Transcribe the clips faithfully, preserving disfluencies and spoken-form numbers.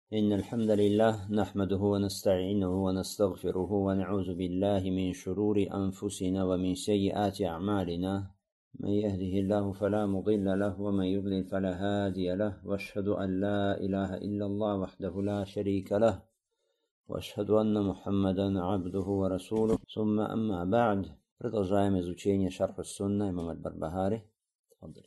إن الحمد لله نحمده ونستعينه ونستغفره ونعوذ بالله من شرور أنفسنا ومن سيئات أعمالنا من يهده الله فلا مضل له ومن يضلل فلا هادي له وأشهد أن لا إله إلا الله وحده لا شريك له وأشهد أن محمدا عبده ورسوله ثم أما بعد. Продолжаем изучение شرح السنة إمام البربهاري. تفضل.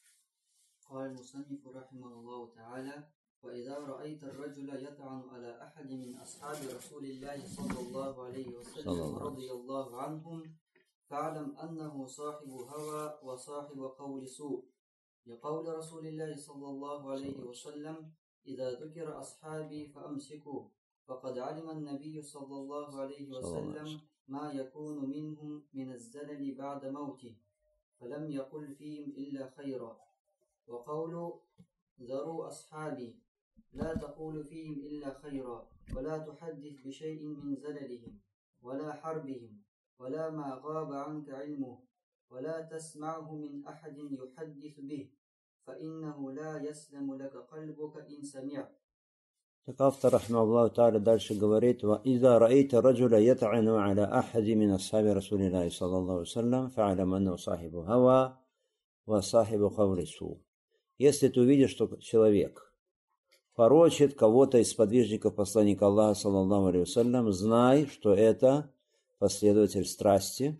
قال المصنف رحمه الله تعالى: وإذا رأيت الرجل يطعن على أحد من أصحاب رسول الله صلى الله عليه وسلم رضي الله عنهم فاعلم أنه صاحب هوى وصاحب قول سوء، لقول رسول الله صلى الله عليه وسلم: إذا ذكر أصحابي فأمسكوا، فقد علم النبي صلى الله عليه وسلم ما يكون منهم من الزلل بعد موته، فلم يقل فيهم إلا خيرا. وقول ذروا أصحابي، لا تقول فيهم إلا خيرا، ولا تحدث بشيء من زللهم ولا حربهم ولا ما غاب عنك علمه، ولا تسمعه من أحد يحدث به، فإنه لا يسلم لك قلبك إن سمعت. автор рахмахуллаху тааля дальше говорит: وإذا رأيت الرجل يطعن على أحد من أصحاب رسول الله صلى الله عليه وسلم فاعلم أنه صاحب هوى وصاحب قول سوء. Если ты увидишь, что человек порочит кого-то из сподвижников посланника Аллаха, саллаллаху алейхи вассалям, знай, что это последователь страсти,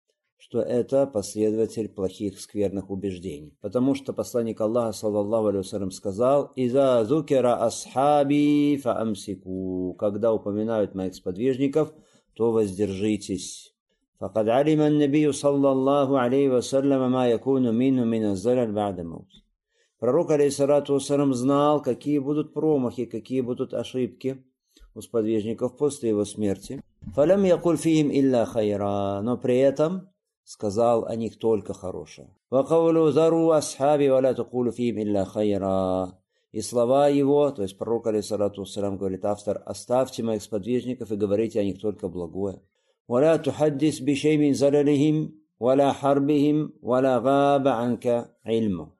что это последователь плохих, скверных убеждений. Потому что посланник Аллаха, саллаллаху алейхи вассалям, сказал: «Иза зукера асхаби фаамсику», когда упоминают моих сподвижников, то воздержитесь. فقد علم النبي صلى الله عليه وسلم ما يكون منه من الزلل بعد موت. Пророк, алейхиссалату вассалям, знал, какие будут промахи, какие будут ошибки у сподвижников после его смерти. «Фалям якуль фихим илля хайра», но при этом сказал о них только хорошее. «Вакаулю зару асхаби валя такулю фихим илля хайра». И слова его, то есть пророк, алейхиссалату вассалям, говорит автор: «Оставьте моих сподвижников и говорите о них только благое». «Валя тухаддис бишей мин залалихим, валя харбихим, валя габа анка ильму».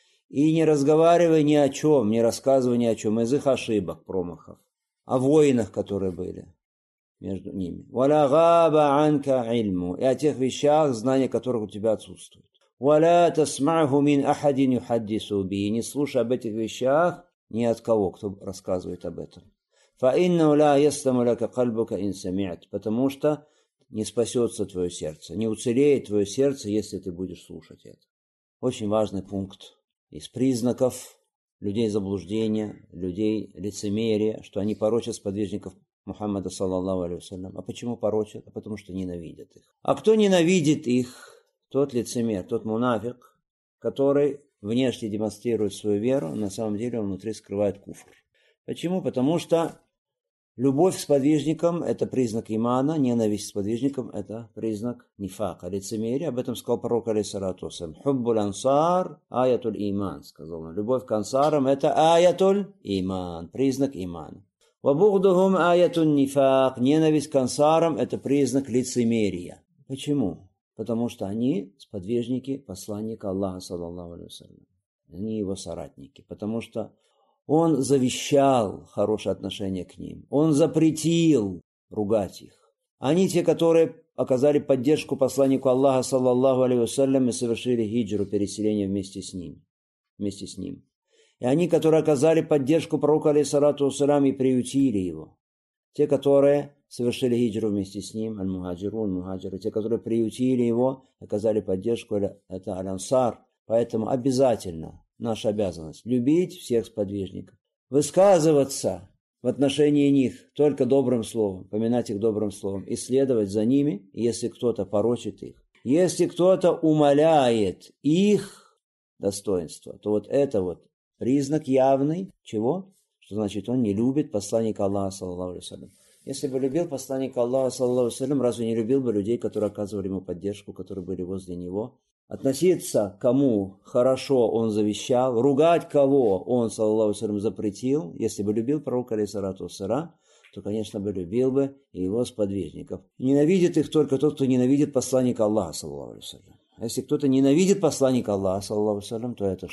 И не разговаривай ни о чем, не рассказывай ни о чем из их ошибок, промахов, о войнах, которые были между ними. «Валя габа анка ильму», и о тех вещах, знания которых у тебя отсутствует. «Валя тасмаху мин ахадин юхаддису би», и не слушай об этих вещах ни от кого, кто рассказывает об этом. «Фа иннау ла ястаму лака кальбука ин сами'ат», потому что не спасется твое сердце, не уцелеет твое сердце, если ты будешь слушать это. Очень важный пункт. Из признаков людей заблуждения, людей лицемерия, что они порочат сподвижников Мухаммада, саллаллаху алейхи вассалям. А почему порочат? А потому что ненавидят их. А кто ненавидит их? Тот лицемер, тот мунафик, который внешне демонстрирует свою веру, а на самом деле он внутри скрывает куфр. Почему? Потому что любовь к сподвижникам – это признак имана, ненависть к сподвижникам – это признак нифака, лицемерия. Об этом сказал пророк, алейхиссалату вассалям. «Хуббуль ансар аятуль иман», сказал он. Любовь к ансарам – это аятуль иман, признак имана. «Вабугдухум аятуль нифак», ненависть к ансарам – это признак лицемерия. Почему? Потому что они сподвижники посланника Аллаха, саллаллаху алейхи вассалям. Они его соратники. Потому что он завещал хорошее отношение к ним. Он запретил ругать их. Они те, которые оказали поддержку посланнику Аллаха, саллаллаху алейхи вассалям, и совершили хиджру, переселение вместе с ним. Вместе с ним. И они, которые оказали поддержку пророку, алейхиссалату вассалям, и приютили его. Те, которые совершили хиджру вместе с ним, аль-мухаджирун, мухаджиры, те, которые приютили его, оказали поддержку, это аль-ансар. Поэтому обязательно наша обязанность любить всех сподвижников, высказываться в отношении них только добрым словом, поминать их добрым словом, исследовать за ними, если кто-то порочит их. Если кто-то умаляет их достоинство, то вот это вот признак явный чего? Что значит, он не любит посланника Аллаха, саллаллаху алейхи вассалям. Если бы любил посланника Аллаха, саллаллаху алейхи вассалям, разве не любил бы людей, которые оказывали ему поддержку, которые были возле него? Относиться к кому хорошо он завещал, ругать кого он, саллаллаху алейхи вассалям, запретил. Если бы любил пророка, алейхиссалату вассалям, то, конечно, бы любил бы и его сподвижников. Ненавидит их только тот, кто ненавидит посланника Аллаха, саллаллаху алейхи вассалям. А если кто-то ненавидит посланника Аллаха, саллаллаху алейхи вассалям, то это что?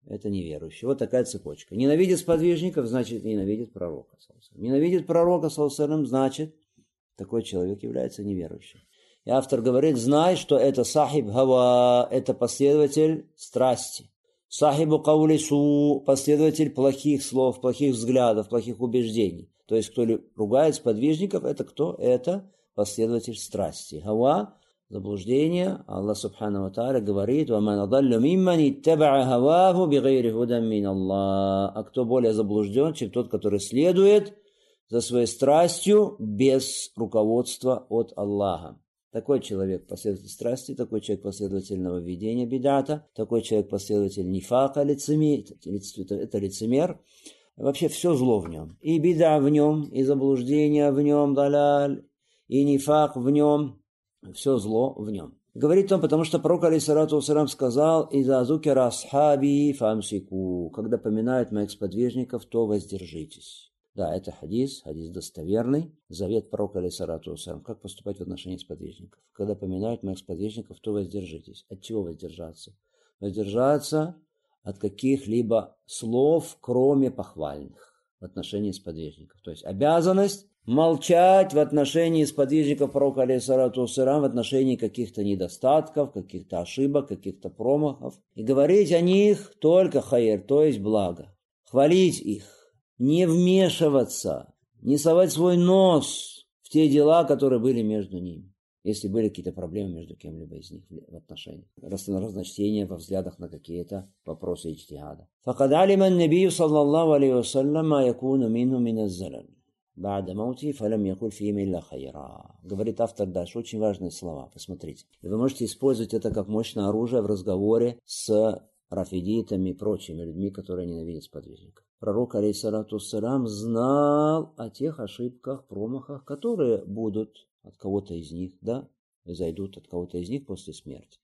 это неверующий. Вот такая цепочка. Ненавидит сподвижников, значит ненавидит пророка. Ненавидит пророка, значит такой человек является неверующим. И автор говорит, знай, что это сахиб гава, это последователь страсти. Сахибу каулису, последователь плохих слов, плохих взглядов, плохих убеждений. То есть, кто ругает сподвижников, это кто? Это последователь страсти. Гава, заблуждение. Аллах субхану ва тааля говорит, وَمَنْ أَضَلُّ مِمَّنِ اتَّبَعَ هَوَاهُ بِغَيْرِ هُدًى مِّنَ اللَّهِ. А кто более заблужден, чем тот, который следует за своей страстью без руководства от Аллаха. Такой человек последователь страсти, такой человек последователь нововведения бидата, такой человек последователь нифака, лицемер, это лицемер. Вообще все зло в нем. И бида в нем, и заблуждение в нем, даляль, и нифак в нем, все зло в нем. Говорит он, потому что пророк алейхиссалату вассалям сказал, «Иза зукира асхаби фамсику», когда поминают моих сподвижников, то воздержитесь. Да, это хадис, хадис достоверный, завет пророка алейхиссалату вассалям, как поступать в отношении сподвижников. Когда поминают моих сподвижников, то воздержитесь. От чего воздержаться? Воздержаться от каких-либо слов, кроме похвальных в отношении сподвижников. То есть обязанность молчать в отношении сподвижников пророка алейхиссалату вассалям, в отношении каких-то недостатков, каких-то ошибок, каких-то промахов. И говорить о них только хайр, то есть благо. Хвалить их. Не вмешиваться, не совать свой нос в те дела, которые были между ними, если были какие-то проблемы между кем-либо из них в отношениях. Разночтения во взглядах на какие-то вопросы иджтихада. فَقَدْ عَلِمَ النَّبِيُّ صَلَّى اللَّهُ عَلَيْهِ وَسَلَّمَ مَا يَكُونُ مِنْهُ مِنَ الزَّلَلِ بَعْدَ مَوْتِهِ فَلَمْ يَقُلْ فِيهِمْ إِلَّا خَيْرًا. Говорит автор дальше, очень важные слова, посмотрите. И вы можете использовать это как мощное оружие в разговоре с рафидитами и прочими людьми, которые ненавидят сподвижников. Пророк, алейхиссалату вассалям, знал о тех ошибках, промахах, которые будут от кого-то из них, да, зайдут от кого-то из них после смерти.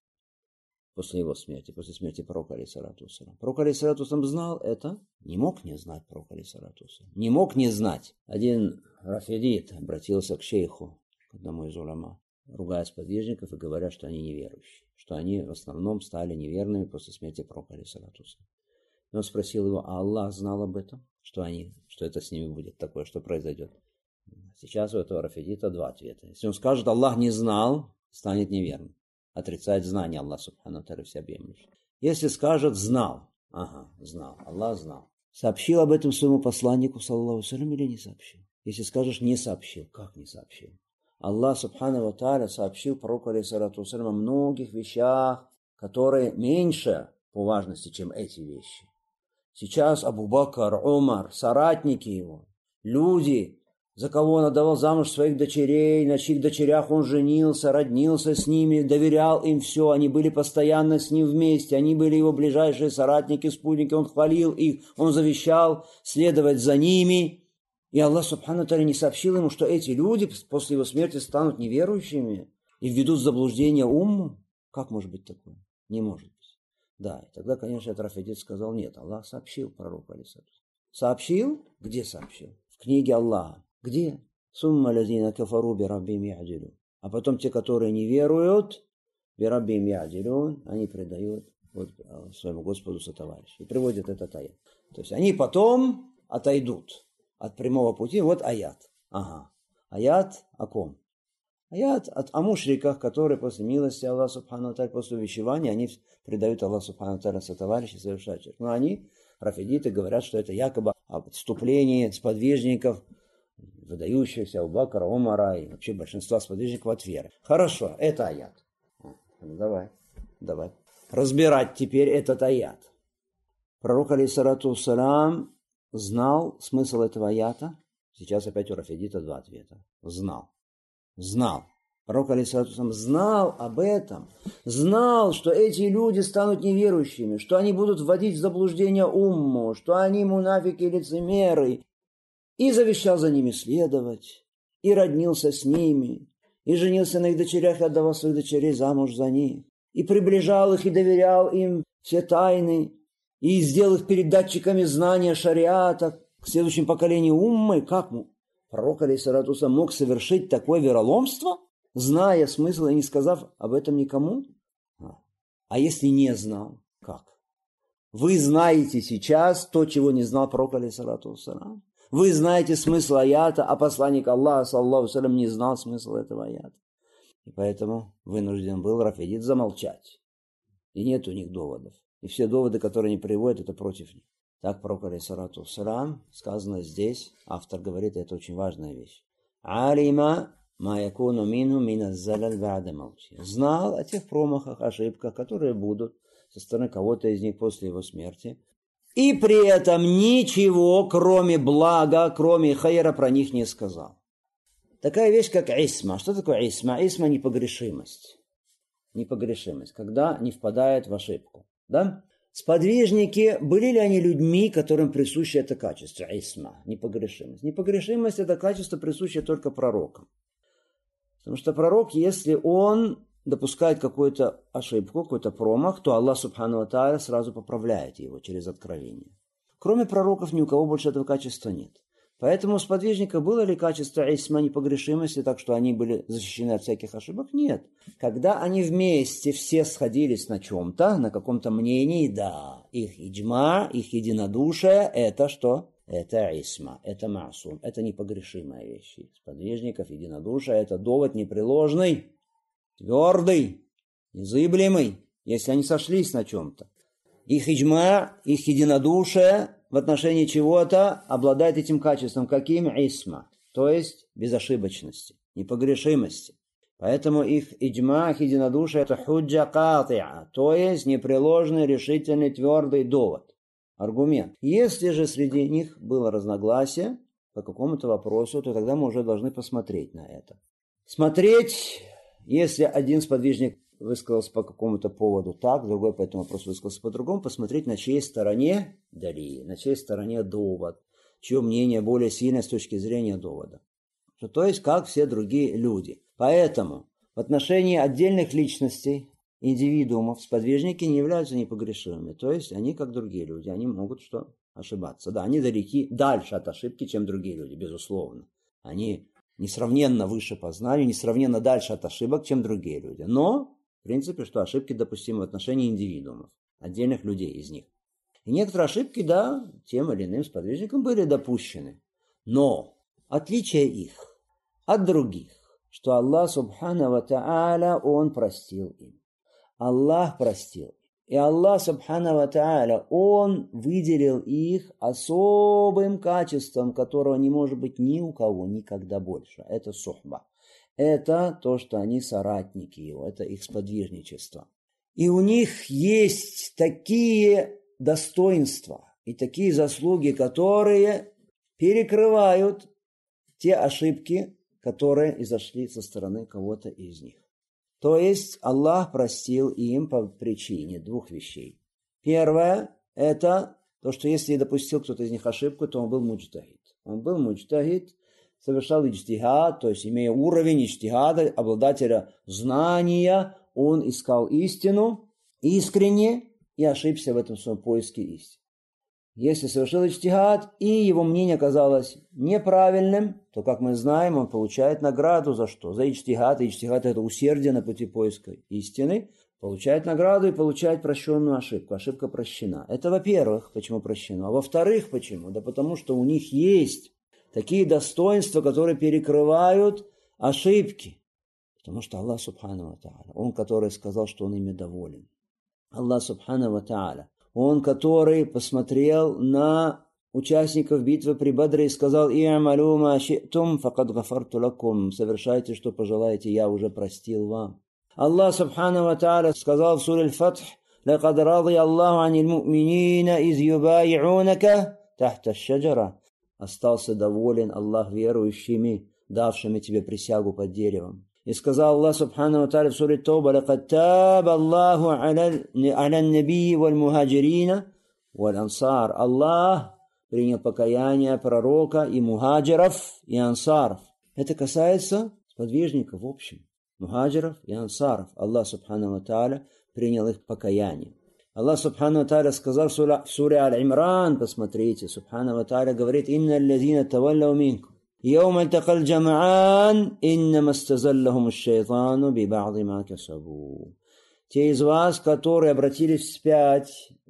После его смерти, после смерти пророка, алейхиссалату вассалям. Пророк, алейхиссалату вассалям, знал это, не мог не знать пророк, алейхиссалату вассалям. Не мог не знать. Один рафидит обратился к шейху, к одному из уляма, ругая сподвижников и говоря, что они неверующие, что они в основном стали неверными после смерти пророка, алейхиссалату вассалям. И он спросил его, а Аллах знал об этом? Что они, что это с ними будет такое, что произойдет? Сейчас у этого рафидита два ответа. Если он скажет, Аллах не знал, станет неверным. Отрицает знание Аллаха субхану ва тааля всеобъемлющий. Если скажет, знал, ага, знал, Аллах знал. Сообщил об этом своему посланнику, саллаллаху алейхи ва саллям, или не сообщил? Если скажешь, не сообщил, как не сообщил? Аллах субхану ва тааля сообщил пророку, алейхиссалату вассалям, о многих вещах, которые меньше по важности, чем эти вещи. Сейчас Абу Бакр, Умар, соратники его, люди, за кого он отдавал замуж своих дочерей, на чьих дочерях он женился, роднился с ними, доверял им все, они были постоянно с ним вместе, они были его ближайшие соратники, спутники, он хвалил их, он завещал следовать за ними. И Аллах субхану тааля не сообщил ему, что эти люди после его смерти станут неверующими и введут в заблуждение умму. Как может быть такое? Не может быть. Да, и тогда, конечно, этот рафидит сказал, нет, Аллах сообщил пророку, алейхиссалату вассалям. Сообщил? Где сообщил? В книге Аллаха. Где? Сумма лазина кафару бираббим я'дилун. А потом те, которые не веруют, бираббим я'дилун, они предают вот, своему Господу сотоварищу. И приводят этот аят. То есть они потом отойдут от прямого пути. Вот аят. Ага. Аят о ком? Аят о мушриках, которые после милости Аллаха субхану ва тааля, после увещевания, они предают Аллаху субхану ва тааля сотоварищей, совершают ширк. Но они, рафидиты, говорят, что это якобы отступление сподвижников, выдающихся Абу Бакра, Умара и вообще большинства сподвижников от веры. Хорошо, это аят. Давай, давай. Разбирать теперь этот аят. Пророк, алейхиссалату вассалям, знал смысл этого аята. Сейчас опять у рафидита два ответа. Знал. Знал. Пророк, алейхиссалату вассалям, знал об этом. Знал, что эти люди станут неверующими, что они будут вводить в заблуждение умму, что они мунафики и лицемеры. И завещал за ними следовать, и роднился с ними, и женился на их дочерях, и отдавал своих дочерей замуж за них, и приближал их, и доверял им все тайны, и сделал их передатчиками знания шариата к следующему поколению уммы. Как пророк, алейхиссалату вассалям, мог совершить такое вероломство, зная смысл и не сказав об этом никому? А если не знал, как? Вы знаете сейчас то, чего не знал пророк, алейхиссалату вассалам. Вы знаете смысл аята, а посланник Аллаха, саллаллаху алейхи ва саллям, не знал смысла этого аята. И поэтому вынужден был Рафидит замолчать. И нет у них доводов. И все доводы, которые они приводят, это против них. Так пророк, алейхиссалату вассалам, сказано здесь, автор говорит, это очень важная вещь. Алима ма якуну мину мина залаль ба'да маути. Знал о тех промахах, ошибках, которые будут со стороны кого-то из них после его смерти. И при этом ничего, кроме блага, кроме хайра, про них не сказал. Такая вещь, как исма. Что такое исма? Исма – непогрешимость. Непогрешимость, когда не впадает в ошибку. Да? Сподвижники, были ли они людьми, которым присуще это качество? Исма, непогрешимость. Непогрешимость – это качество, присущее только пророкам. Потому что пророк, если он допускает какую-то ошибку, какой-то промах, то Аллах Субхану ва Тааля сразу поправляет его через откровение. Кроме пророков ни у кого больше этого качества нет. Поэтому у сподвижников было ли качество исма, непогрешимости, так что они были защищены от всяких ошибок? Нет. Когда они вместе все сходились на чем-то, на каком-то мнении, да, их иджма, их единодушие, это что? Это исма, это маасум, это непогрешимая вещь. Сподвижников единодушие, это довод непреложный, твердый, незыблемый, если они сошлись на чем-то. Их иджма, их единодушие в отношении чего-то обладает этим качеством. Каким? Исма. То есть безошибочности, непогрешимости. Поэтому их иджма, их единодушие это худжа катиа, то есть непреложный, решительный, твердый довод, аргумент. Если же среди них было разногласие по какому-то вопросу, то тогда мы уже должны посмотреть на это. Смотреть, если один сподвижник высказался по какому-то поводу так, другой по этому вопросу высказался по-другому, посмотреть, на чьей стороне дали, на чьей стороне довод, чье мнение более сильное с точки зрения довода. То есть, как все другие люди. Поэтому в отношении отдельных личностей, индивидуумов, сподвижники не являются непогрешимыми. То есть, они как другие люди, они могут что? Ошибаться. Да, они далеки, дальше от ошибки, чем другие люди, безусловно. Они несравненно выше по знанию, несравненно дальше от ошибок, чем другие люди. Но в принципе, что ошибки допустимы в отношении индивидуумов, отдельных людей из них. И некоторые ошибки, да, тем или иным сподвижникам были допущены. Но отличие их от других, что Аллах Субхану ва Тааля, Он простил им. Аллах простил. И Аллах Субхану ва Тааля, Он выделил их особым качеством, которого не может быть ни у кого никогда больше. Это сухба. Это то, что они соратники его, это их сподвижничество. И у них есть такие достоинства и такие заслуги, которые перекрывают те ошибки, которые изошли со стороны кого-то из них. То есть Аллах простил им по причине двух вещей. Первое – это то, что если допустил кто-то из них ошибку, то он был муджтахид. Он был муджтахид, совершал иджтихад, то есть имея уровень иджтихада, обладателя знания, он искал истину искренне и ошибся в этом своем поиске истины. Если совершил иджтихад и его мнение оказалось неправильным, то, как мы знаем, он получает награду за что? За иджтихад. Иджтихад – это усердие на пути поиска истины. Получает награду и получает прощенную ошибку. Ошибка прощена. Это во-первых, почему прощена. А во-вторых, почему? Да потому что у них есть такие достоинства, которые перекрывают ошибки. Потому что Аллах Субхану ва Тааля, Он, который сказал, что Он ими доволен. Аллах Субхану ва Тааля, Он, который посмотрел на участников битвы при Бадре и сказал: «И'малу ма ши'тум факад гафарту лакум». Совершайте, что пожелаете, я уже простил вам. Аллах Субхану ва Тааля сказал в суре Аль-Фатх: «Лакад ради Аллаху анил му'минина из юбаи'унака тахта аш-шаджара». Остался доволен Аллах верующими, давшими тебе присягу под деревом. И сказал Аллах Субхану ва Тааля в суре Тауба: «Лакад таба Аллаху аля набии валь мухаджирина валь ансар». Аллах принял покаяние пророка и мухаджиров, и ансаров. Это касается сподвижников в общем. Мухаджиров и ансаров. Аллах Субхану ва Тааля принял их покаяние. Аллах Субхану ва Тааля сказал в суре Аль-Имран, посмотрите, Субхану ва Тааля говорит: «Инна аллазина таваллау минкум يوم التقى الجمعان إنما استزلهم الشيطان ببعض ما كسبوا». Те из вас, которые обратились вспять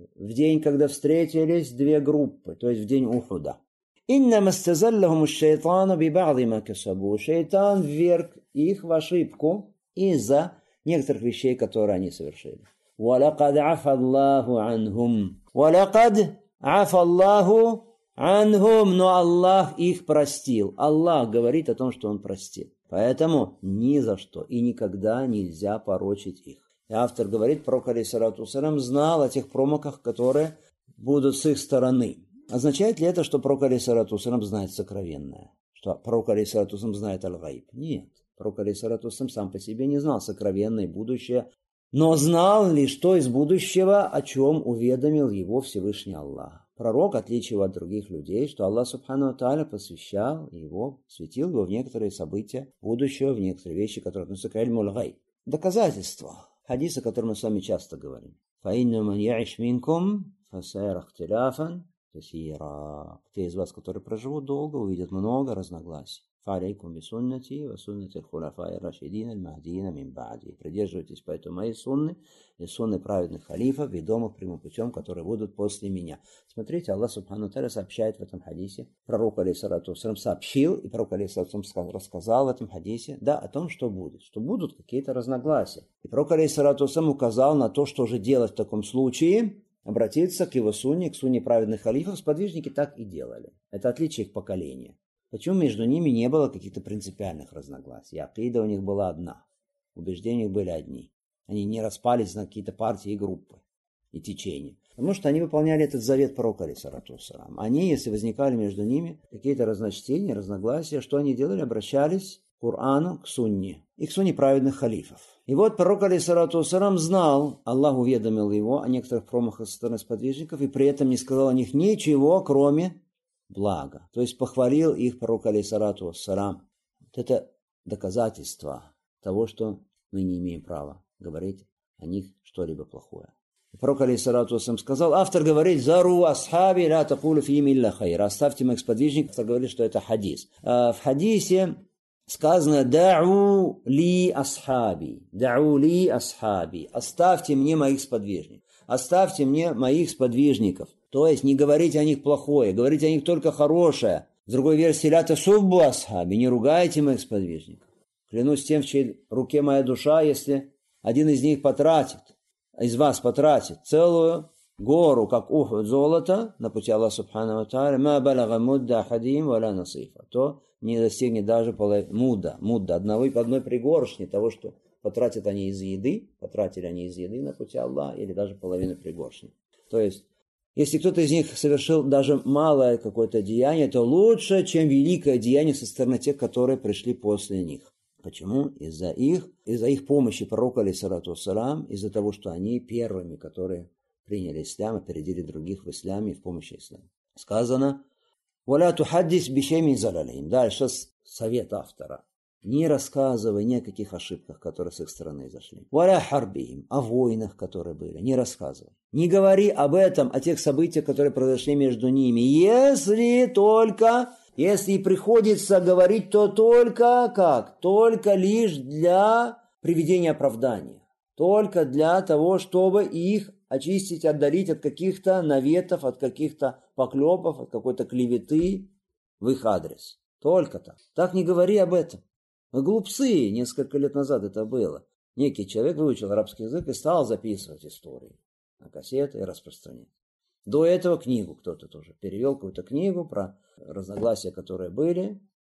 в день, когда встретились две группы, то есть в день Ухуда. «Иннама стазаллахум аш-шайтану би-ба'ди ма касабу». Шайтан вверг их в ошибку из-за некоторых вещей, которые они совершили. «Валакад афа Аллаху анхум». «Валакад афа Аллаху анхум». Но Аллах их простил. Аллах говорит о том, что Он простил. Поэтому ни за что и никогда нельзя порочить их. И автор говорит, пророк алейхиссалату вассалям знал о тех промахах, которые будут с их стороны. Означает ли это, что пророк алейхиссалату вассалям знает сокровенное? Что пророк алейхиссалату вассалям знает аль-гайб? Нет. Пророк алейхиссалату вассалям сам по себе не знал сокровенное будущее, но знал лишь то из будущего, о чем уведомил его Всевышний Аллах. Пророк отличил от других людей, что Аллах Субхану ва Тааля посвящал его, светил его в некоторые события будущего, в некоторые вещи, которые относятся к ильму аль-гайб. Доказательства. Хадис, о котором мы с вами часто говорим. «Фаинна ман яиш минкум фасайра ихтиляфан касира». Те из вас, которые проживут долго, увидят много разногласий. «Фалейкум бисуннати ва суннати аль-хуляфаи рашидин аль-махдиина мин ба'ди». Придерживайтесь поэтому моей сунны и сунны праведных халифов, ведомых прямым путем, которые будут после меня. Смотрите, Аллах Субхану ва Тааля сообщает в этом хадисе. Пророк алейхиссалату вассалям сообщил, и пророк алейхиссалату вассалям рассказал в этом хадисе, да, о том, что будет, что будут какие-то разногласия. И пророк алейхиссалату вассалям указал на то, что же делать в таком случае. Обратиться к его сунне, к сунне праведных халифов. Сподвижники так и делали. Это отличие их поколения. Почему между ними не было каких-то принципиальных разногласий? Акида у них была одна. Убеждения были одни. Они не распались на какие-то партии и группы, и течения. Потому что они выполняли этот завет пророка алейхиссалату вассалям. Они, если возникали между ними какие-то разночтения, разногласия, что они делали? Обращались к Корану, к сунне и к сунне праведных халифов. И вот пророк алейхиссалату вассалям знал, Аллах уведомил его о некоторых промахах со стороны сподвижников, и при этом не сказал о них ничего, кроме благо. То есть похвалил их пророк алейхиссалату вассалям. Вот это доказательство того, что мы не имеем права говорить о них что-либо плохое. И пророк алейхиссалату вассалям сказал, автор говорит, «Зару асхаби ла такулу фихим илля хайра». Оставьте моих сподвижников, автор говорит, что это хадис. А в хадисе сказано, «Дa'у ли асхаби». «Дa'у ли асхаби». Оставьте мне моих сподвижников. Оставьте мне моих сподвижников. То есть не говорите о них плохое, говорите о них только хорошее. В другой версии «Ля тасуббу асхаби», не ругайте моих сподвижников. Клянусь тем, в чьей руке моя душа, если один из них потратит, из вас потратит целую гору, как Ухуд, золота, на пути Аллаха Субхану ва Тааля, ма балага мудда ахадим ва ла насифа, то не достигнет даже половины мудда, мудда, одного, одной пригоршни того, что потратят они из еды, потратили они из еды на пути Аллаха, или даже половину пригоршни. То есть, если кто-то из них совершил даже малое какое-то деяние, то лучше, чем великое деяние со стороны тех, которые пришли после них. Почему? Из-за их, из-за их помощи пророка алейхиссалату вассалям, из-за того, что они первыми, которые приняли ислам, опередили других в исламе и в помощи ислама. Сказано, «Валя тухаддис бишей мин залалихим». Дальше совет автора. Не рассказывай ни о каких ошибках, которые с их стороны зашли. «Валя харбихим», о войнах, которые были. Не рассказывай. Не говори об этом, о тех событиях, которые произошли между ними. Если только... Если приходится говорить, то только как? Только лишь для приведения оправдания. Только для того, чтобы их очистить, отдалить от каких-то наветов, от каких-то поклепов, от какой-то клеветы в их адрес. Только так. Так не говори об этом. Мы глупцы, несколько лет назад это было. Некий человек выучил арабский язык и стал записывать истории на кассеты и распространять. До этого книгу кто-то тоже перевел, какую-то книгу про разногласия, которые были,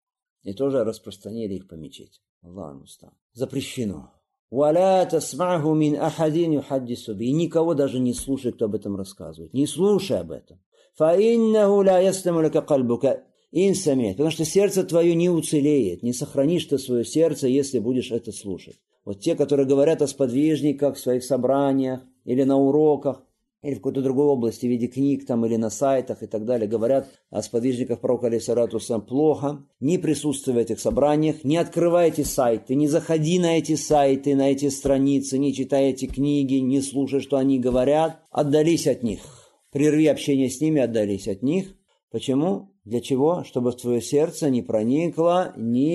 и тоже распространили их по мечети. Аллаху муста'ан. Запрещено. «Валя тасмa'ху мин ахадин юхаддису би». И никого даже не слушай, кто об этом рассказывает. Не слушай об этом. «Фаиннаху ла ясляму лака кальбука ин сами'т». Потому что сердце твое не уцелеет, не сохранишь ты свое сердце, если будешь это слушать. Вот те, которые говорят о сподвижниках в своих собраниях или на уроках, или в какой-то другой области, в виде книг там, или на сайтах и так далее, говорят о сподвижниках пророка алейхиссалату вассалям плохо, не присутствуй в этих собраниях, не открывай эти сайты, не заходи на эти сайты, на эти страницы, не читай эти книги, не слушай, что они говорят, отдались от них, прерви общение с ними, отдались от них. Почему? Для чего? Чтобы в твое сердце не проникло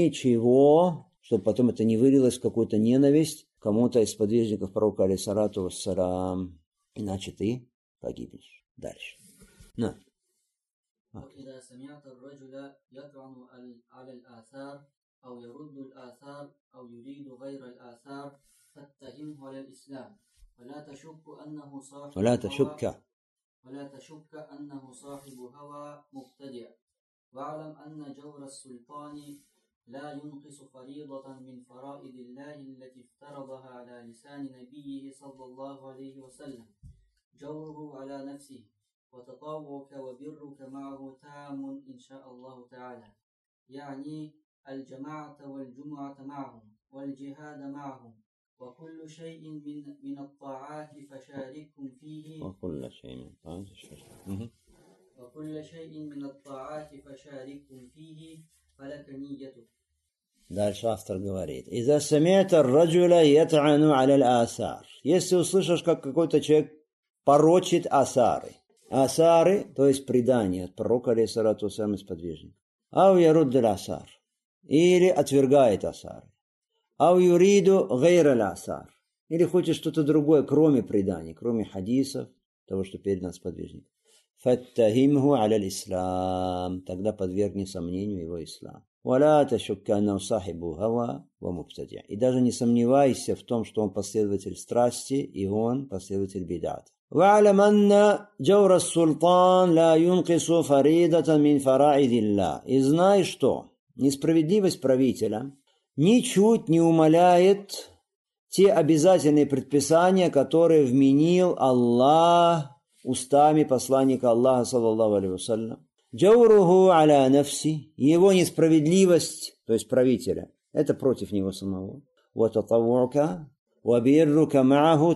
ничего, чтобы потом это не вылилось в какую-то ненависть кому-то из сподвижников пророка алейхиссалату вассалям. Иначе ты погибнешь. Дальше. На. وإذا سمعت الرجل يطعن على الآثار أو يرد الآثار أو يريد غير الآثار فاتهمه على الإسلام ولا تشك أنه صاحب ولا تشك ولا تشك أنه صاحب هوى مبتدع واعلم أن جور السلطان لا ينقص فريضة من فرائض الله التي افترضها على لسان نبيه صلى الله عليه وسلم جوره على نفسه وتطوعك وبرك معه تام إن شاء الله تعالى يعني الجماعة والجمعة معهم والجهاد معهم وكل شيء من من الطاعات فشاركهم فيه وكل شيء من الطاعات فشاركهم وكل شيء من الطاعات فشاركهم فيه فلك نيتك. Дальше автор говорит: «Иза сами'та ар-раджуля ят'ану аля аль-асар». Если услышишь, как какой-то человек порочит асары. Асары, то есть предания от пророка, алейхиссалату вассалям, из сподвижников. Ау ярудд аль-асар. Или отвергает асары. Ау юриду гайр аль-асар. Или хочет что-то другое, кроме преданий, кроме хадисов, того, что передано сподвижникам. Фаттахимху аля аль-ислам. Тогда подвергни сомнению его ислам. ولا تشك أنه صاحب هوى ومبتدع. И даже не сомневайся в том, что он последователь страсти, и он последователь бидат. واعلم أن جور السلطان لا ينقص فريضة من فرائض الله. И знай, что несправедливость правителя ничуть не умаляет те обязательные предписания, которые вменил Аллах устами посланника Аллаха, саллаллаху алейхи вассалям. Джауруху аля нафси, его несправедливость, то есть правителя, это против него самого. Вататавука, вабиррука мааху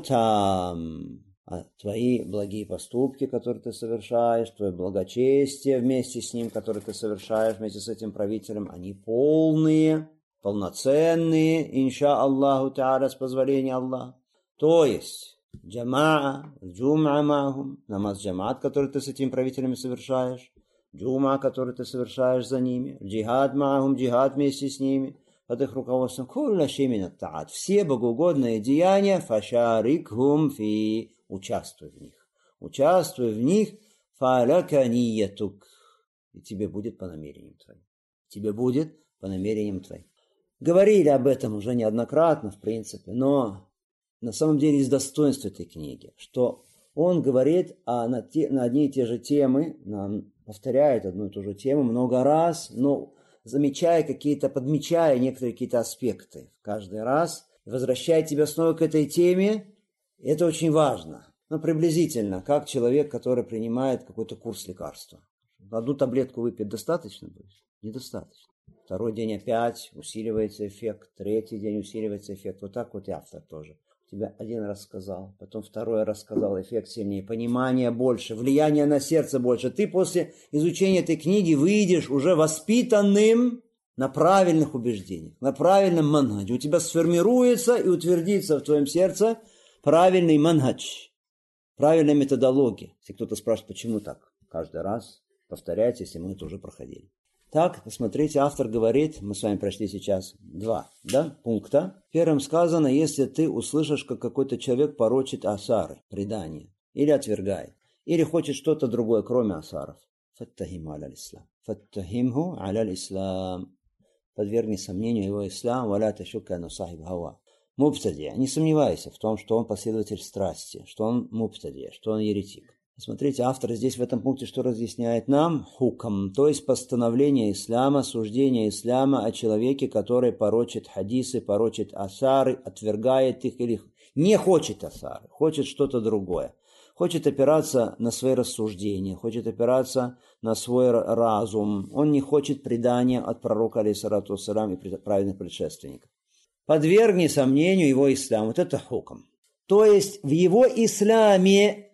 там. А твои благие поступки, которые ты совершаешь, твое благочестие вместе с ним, которое ты совершаешь вместе с этим правителем, они полные, полноценные, инша Аллаху та'аля, с позволения Аллаха. То есть джамаа, джум'a маахум, намаз джамаат, который ты с этим правителем совершаешь, джума, который ты совершаешь за ними, джихад маахум, джихад вместе с ними, под их руководством, кулля шеймин ат-таат, все богоугодные деяния, фашарикхум фи, участвуй в них, участвуй в них, фаляка ниятук, и тебе будет по намерениям твоим, тебе будет по намерениям твоим. Говорили об этом уже неоднократно, в принципе, но на самом деле из достоинства этой книги, что он говорит о, на, те, на одни и те же темы, на, повторяет одну и ту же тему много раз, но замечая какие-то, подмечая некоторые какие-то аспекты каждый раз, возвращая тебя снова к этой теме. Это очень важно. Ну, приблизительно, как человек, который принимает какой-то курс лекарства. Одну таблетку выпить достаточно будет? Недостаточно. Второй день опять усиливается эффект, третий день усиливается эффект. Вот так вот и автор тоже. Тебя один раз сказал, потом второй раз сказал, эффект сильнее, понимание больше, влияние на сердце больше. Ты после изучения этой книги выйдешь уже воспитанным на правильных убеждениях, на правильном манхадже. У тебя сформируется и утвердится в твоем сердце правильный манхадж, правильная методология. Если кто-то спрашивает, почему так, каждый раз повторяйте, если мы это уже проходили. Так, посмотрите, автор говорит, мы с вами прошли сейчас два да, пункта. Первым сказано, если ты услышишь, как какой-то человек порочит асары, предание, или отвергает, или хочет что-то другое, кроме асаров. Фаттахиму аля аль-ислам. Фаттахимху аля аль-ислам. Подвергни сомнению его ислам, валя ташукка ану сахиб хава. Мубтади. Не сомневайся в том, что он последователь страсти, что он мубтади, что он еретик. Смотрите, автор здесь в этом пункте что разъясняет нам? Хукам, то есть постановление ислама, суждение ислама о человеке, который порочит хадисы, порочит асары, отвергает их или не хочет асары, хочет что-то другое. Хочет опираться на свои рассуждения, хочет опираться на свой разум. Он не хочет предания от пророка, алейхиссалату вассалям, и праведных предшественников. Подвергни сомнению его ислам. Вот это хукам. То есть в его исламе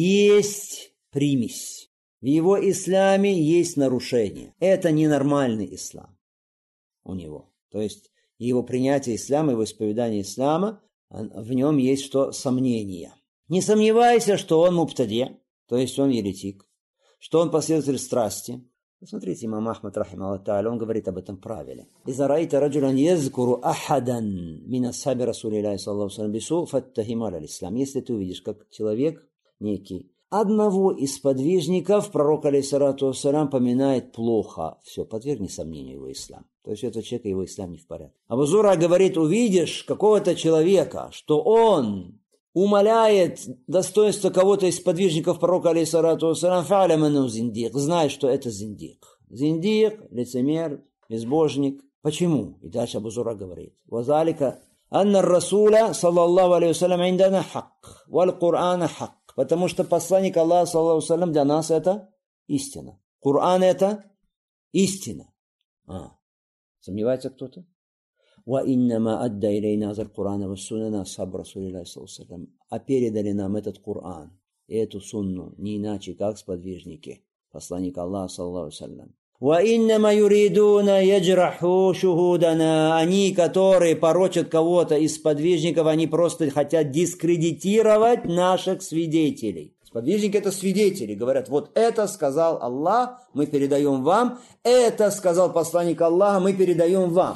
есть примесь. В его исламе есть нарушение. Это ненормальный ислам у него. То есть его принятие ислама, его исповедание ислама, в нем есть что? Сомнения. Не сомневайся, что он мубтади, то есть он еретик, что он последователь страсти. Посмотрите, имам Ахмад, рахимахуллах та'аля, он говорит об этом правиле. «Иза раита раджулян язкуру ахадан мин асхаби расулиллахи саллаллаху алейхи ва саллям бису фаттахиму аля аль-ислам». Если ты увидишь, как человек некий одного из сподвижников пророк, алейхиссалату вассалям, поминает плохо. Все, подвергни сомнению его ислам. То есть этот человек, его ислам не в порядке. Абу Зура говорит, увидишь какого-то человека, что он умаляет достоинство кого-то из сподвижников пророка, алейхиссалату вассалям, фа'алям аннаху зиндик, знай, что это зиндик. Зиндик, лицемер, безбожник. Почему? И дальше Абу Зура говорит, вазалика анна расуля, саллаллаху алейхи вассалям, индана хак, валь Кур'ана хак. Потому что посланник Аллаха, саллаллаху алейхи вассалям, для нас это истина. Коран это истина. А, сомневается кто-то? وَإِنَّمَا أَدَّى إِلَيْنَا هَذَا الْقُرْآنَ وَالسُّنَّةَ أَصْحَابُ رَسُولِ اللَّهِ صَلَّى اللَّهُ عَلَيْهِ وَسَلَّمَ. А передали нам этот Коран и эту сунну не иначе, как сподвижники посланника Аллаха, саллаллаху алейхи вассалям. وَإِنَّمَا يُرِيدُونَ يَجْرَحُوا شُهُودَنَا. Они, которые порочат кого-то из сподвижников, они просто хотят дискредитировать наших свидетелей. Сподвижники это свидетели, говорят, вот это сказал Аллах, мы передаем вам, это сказал посланник Аллаха, мы передаем вам.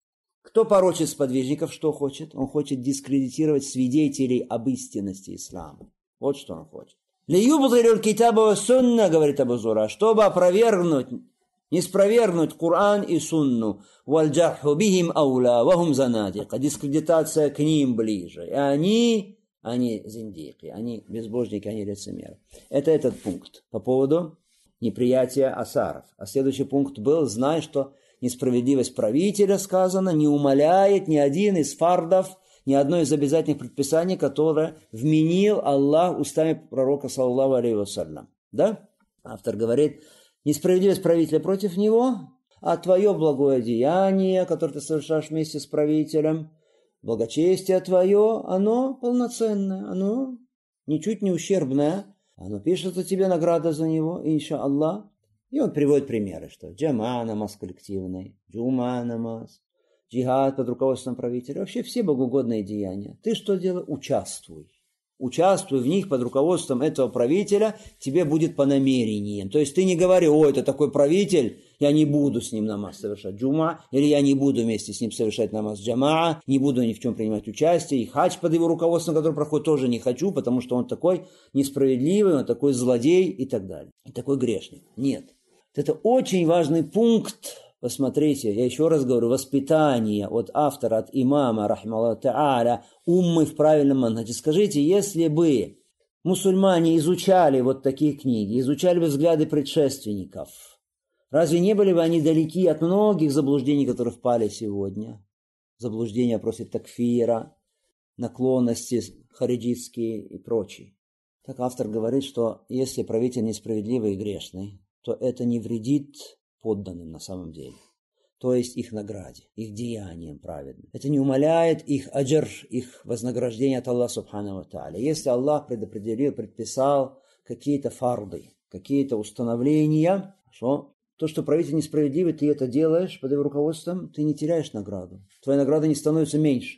Кто порочит сподвижников, что хочет? Он хочет дискредитировать свидетелей об истинности ислама. Вот что он хочет. «Лиюбдилю китаба ва сунна», говорит Абу Зура, чтобы опровергнуть, не спровергнуть Коран и сунну. «Вальджаху бихим аула, вахум занадика». Дискредитация к ним ближе. И они, они зиндики, они безбожники, они лицемеры. Это этот пункт по поводу неприятия асаров. А следующий пункт был, знай, что несправедливость правителя, сказано, не умаляет ни один из фардов, ни одно из обязательных предписаний, которое вменил Аллах устами пророка, саллаллаху алейхи вассалям. Да? Автор говорит, несправедливость правителя против него, а твое благое деяние, которое ты совершаешь вместе с правителем, благочестие твое, оно полноценное, оно ничуть не ущербное, оно пишется тебе награда за него, иншаллах. И он приводит примеры, что джама намаз коллективный, джума намаз, джихад под руководством правителя, вообще все богоугодные деяния. Ты что делаешь? Участвуй. Участвуй в них под руководством этого правителя, тебе будет по намерениям. То есть ты не говори, о, это такой правитель, я не буду с ним намаз совершать джума, или я не буду вместе с ним совершать намаз джамаа, не буду ни в чем принимать участие, и хадж под его руководством, который проходит, тоже не хочу, потому что он такой несправедливый, он такой злодей и так далее, и такой грешник. Нет. Это очень важный пункт, посмотрите, я еще раз говорю, воспитание от автора, от имама, рахималлаху та'аля, уммы в правильном манхаджи. Скажите, если бы мусульмане изучали вот такие книги, изучали бы взгляды предшественников, разве не были бы они далеки от многих заблуждений, которые впали сегодня? Заблуждения против такфира, наклонности хариджитские и прочие. Так автор говорит, что если правитель несправедливый и грешный, то это не вредит подданным на самом деле. То есть их награде, их деяниям праведным. Это не умаляет их аджр, их вознаграждение от Аллаха субхану ва тааля. Если Аллах предопределил, предписал какие-то фарды, какие-то установления, что то, что правитель несправедливый, ты это делаешь под его руководством, ты не теряешь награду. Твоя награда не становится меньше.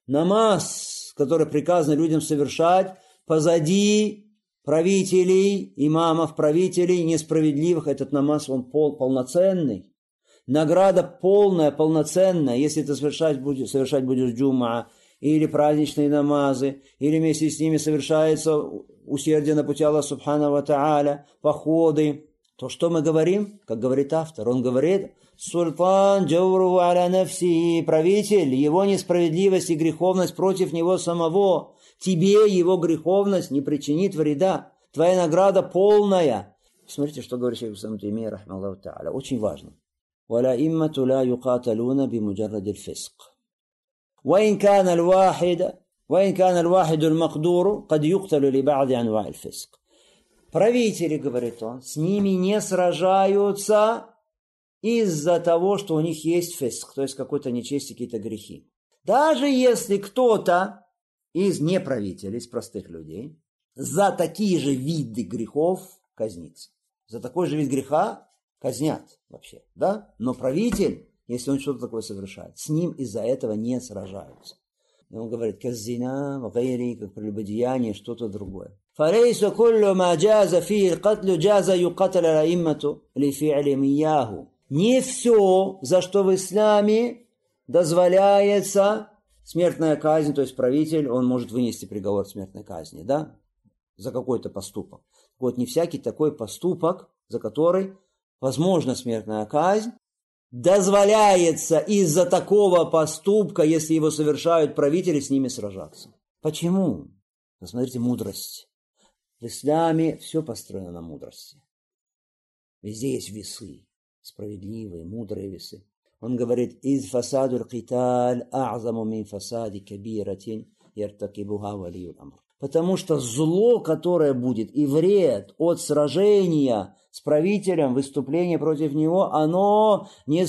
Намаз, который приказано людям совершать, позади правителей, имамов, правителей несправедливых, этот намаз, он пол, полноценный. Награда полная, полноценная, если ты совершать будешь, совершать будешь джума, или праздничные намазы, или вместе с ними совершается усердие на пути Аллаха субхану ва тааля, походы. То, что мы говорим, как говорит автор, он говорит, султан джауру аля нафси, правитель, его несправедливость и греховность против него самого. Тебе его греховность не причинит вреда. Твоя награда полная. Смотрите, что говорит шейх ислам Таймия, рахмаллаху та'аля. Очень важно. وَلَا إِمَّةُ لَا يُقَاتَلُونَ بِمُجَرَّدِ الْفِسْقِ وَإِنْ كَانَ الْوَاحِدُ وَإِنْ كَانَ الْوَاحِدُ الْمَقْدُورُ قَدْ يُقْتَلُ لِبَعْضِ أَنْوَاعِ الْفِسْقِ. Правители, говорит он, с ними не сражаются из-за того, что у них есть фиск, то есть какой-то нечестие, какие-то грехи. Даже если кто-то из неправителей, из простых людей, за такие же виды грехов казнится. За такой же вид греха казнят вообще, да? Но правитель, если он что-то такое совершает, с ним из-за этого не сражаются. И он говорит, каззина, вагайри, как прелюбодеяние, что-то другое. فَلَيْسَ كُلُّ مَا جَازَ فِيهِ الْقَتْلُ جَازَ يُقَتَلَ الْأَئِمَّةُ لِفِعْلِ مِيَّاهُ. Не все, за что в исламе дозволяется смертная казнь, то есть правитель, он может вынести приговор смертной казни, да? за какой-то поступок. Вот не всякий такой поступок, за который возможна смертная казнь, дозволяется из-за такого поступка, если его совершают правители, с ними сражаться. Почему? Посмотрите, мудрость. В исламе все построено на мудрости. Везде есть весы, справедливые, мудрые весы. Он говорит: «Из фасаду аль-киталь а'заму мин фасади кабиратин яртакибуха валиюл амр». Потому что зло, которое будет, и вред от сражения с правителем, выступления против него, оно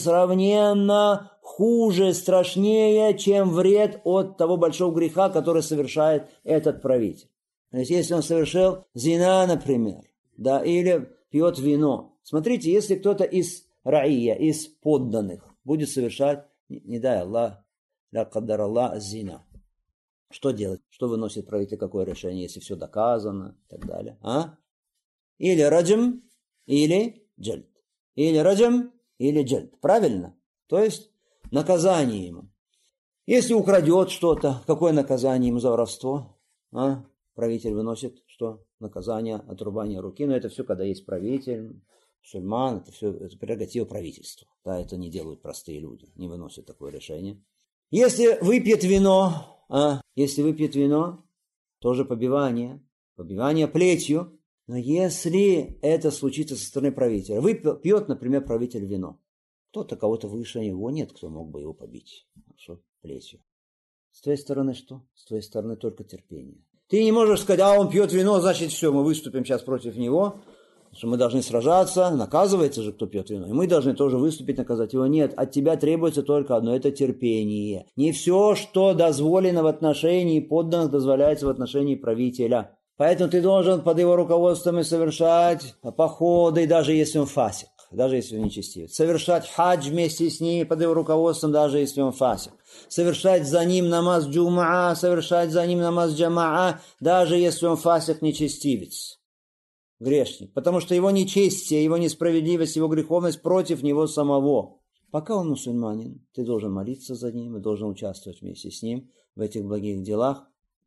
несравненно хуже, страшнее, чем вред от того большого греха, который совершает этот правитель. То есть, если он совершил зина, например, да, или пьет вино. Смотрите, если кто-то из раия, из подданных будет совершать, не, не дай Аллах, ля каддар Аллах, зина. Что делать? Что выносит правитель, какое решение, если все доказано и так далее? А? Или раджм, или джальд. Или раджм, или джальд. Правильно? То есть наказание ему. Если украдет что-то, какое наказание ему за воровство? А? Правитель выносит что? Наказание, отрубание руки. Но это все, когда есть правитель, мусульман, это все это прерогатива правительства. Да, это не делают простые люди, не выносят такое решение. Если выпьет вино, а, если выпьет вино, тоже побивание, побивание плетью. Но если это случится со стороны правителя, выпьет, например, правитель вино, кто-то кого-то выше него, нет, кто мог бы его побить. Хорошо, плетью. С твоей стороны что? С твоей стороны только терпение. Ты не можешь сказать: а он пьет вино, значит все, мы выступим сейчас против него, что мы должны сражаться, наказывается же, кто пьет вино, и мы должны тоже выступить, наказать его. Нет, от тебя требуется только одно, это терпение. Не все, что дозволено в отношении подданных, дозволяется в отношении правителя. Поэтому ты должен под его руководством и совершать походы, даже если он фасик, даже если он нечестивец. Совершать хадж вместе с ним под его руководством, даже если он фасик. Совершать за ним намаз джумаа, совершать за ним намаз джамаа, даже если он фасик, нечестивец. Грешник, потому что его нечестие, его несправедливость, его греховность против него самого. Пока он мусульманин, ты должен молиться за ним и должен участвовать вместе с ним в этих благих делах.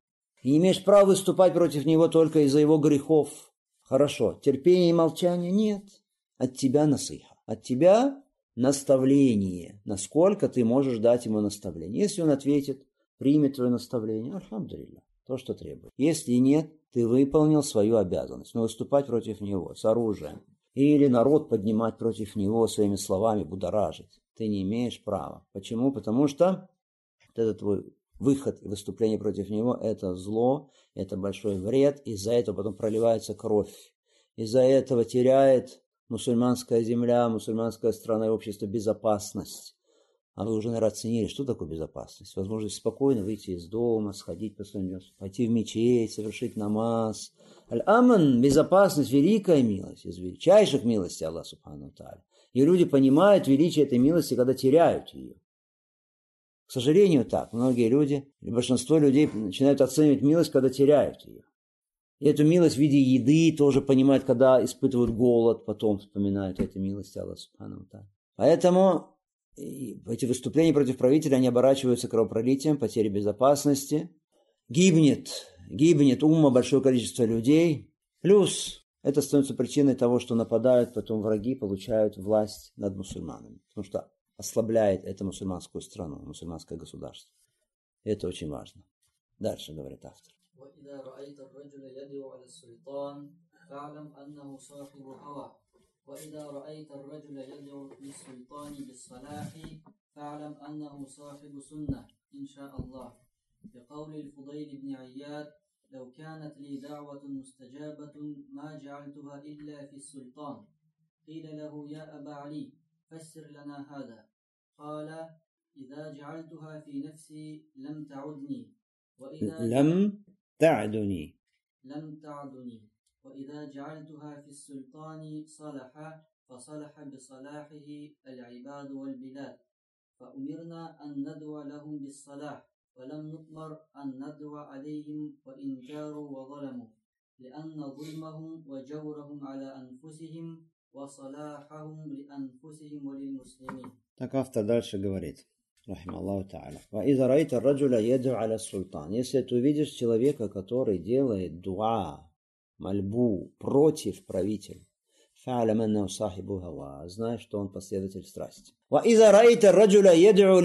И не имеешь права выступать против него только из-за его грехов. Хорошо, терпение и молчание нет. От тебя насыха, от тебя наставление. Насколько ты можешь дать ему наставление. Если он ответит, примет твое наставление, альхамдулилля, то, что требует. Если нет, ты выполнил свою обязанность, но выступать против него с оружием или народ поднимать против него своими словами, будоражить, ты не имеешь права. Почему? Потому что это твой выход и выступление против него – это зло, это большой вред, из-за этого потом проливается кровь, из-за этого теряет мусульманская земля, мусульманская страна и общество безопасность. А вы уже, наверное, оценили, что такое безопасность. Возможность спокойно выйти из дома, сходить по своим делам, пойти в мечеть, совершить намаз. Аль-Аман, безопасность, великая милость, из величайших милостей Аллаха Субхану Тааля. И люди понимают величие этой милости, когда теряют ее. К сожалению, так. Многие люди, и большинство людей начинают оценивать милость, когда теряют ее. И эту милость в виде еды тоже понимают, когда испытывают голод, потом вспоминают эту милость Аллаха Субхану Тааля. Поэтому и эти выступления против правителя, они оборачиваются кровопролитием, потерей безопасности. Гибнет, гибнет умма большое количество людей. Плюс это становится причиной того, что нападают потом враги, получают власть над мусульманами. Потому что ослабляет это мусульманскую страну, мусульманское государство. И это очень важно. Дальше говорит автор. وإذا رأيت الرجل يدعو للسلطان بالصلاح فاعلم أنه صاحب سنة إن شاء الله. بقول الفضيل بن عياد: لو كانت لي دعوة مستجابة ما جعلتها إلا في السلطان. قيل له: يا أبا علي فسر لنا هذا. قال: إذا جعلتها في نفسي لم تعدني وإذا لم تعدني لم تعدني وإذا جعلتها في السلطان صلح فصلح بصلاحه العباد والبلاد. فأمرنا أن ندعو لهم بالصلاح ولم نؤمر أن ندعو عليهم وإن جاروا وظلموا، لأن ظلمهم وجورهم على أنفسهم وصلاحهم لأنفسهم وللمسلمين. Так автор дальше говорит, рахима Аллаху та'аля. وَإِذَا رَأَيْتَ الرَّجُلَ يَدْعُو عَلَى السُّلْطَانِ. Если ты увидишь человека, который делает дуа мольбу против правителя, фа'алям аннаху сахибу хава, знай, что он последователь страсти. Ва иза раита раджуля яд'у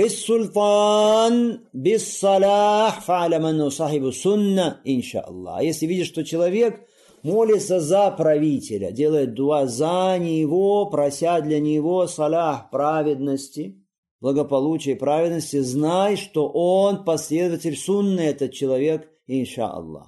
лис-султан бис-салах, фа'алям аннаху сахибу сунна, инша'Аллах. Если видишь, что человек молится за правителя, делает дуа за него, прося для него салях, праведности, благополучия и праведности, знай, что он последователь сунны, этот человек, инша'Аллах.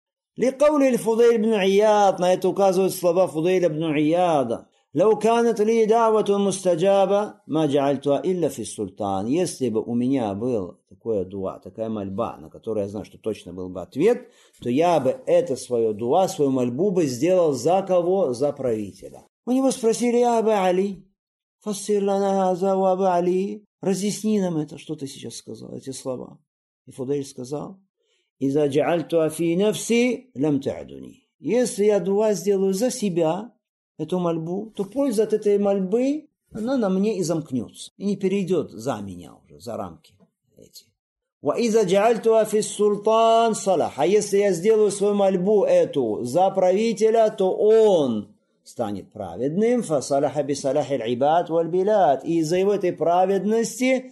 لقول الفضيل بن عياض, на это указывают слова Фудейля бн Ияда. لو كانت لي دعوة مستجابة ما جعلتها إلا في السلطان. Если бы у меня был такое дуа, такая мольба, на которую я знаю, что точно был бы ответ, то я бы это свое дуа, свою мольбу бы сделал за кого? За правителя. У него спросили: «Я Аба Али, фассир лана хаза ва Аба Али». Разъясни нам это, что ты сейчас сказал, эти слова. И Фудель сказал: «Иза джа'альтуа фи нафси лам та'дуни». Если я дуа сделаю за себя, эту мольбу, то польза от этой мольбы, она на мне и замкнется, и не перейдет за меня уже, за рамки эти. «Ва иза джа'альтуа фи султан салах». А если я сделаю свою мольбу эту за правителя, то он станет праведным, фасалаха бисалахи аль-ибад валь-билад. И из-за его этой праведности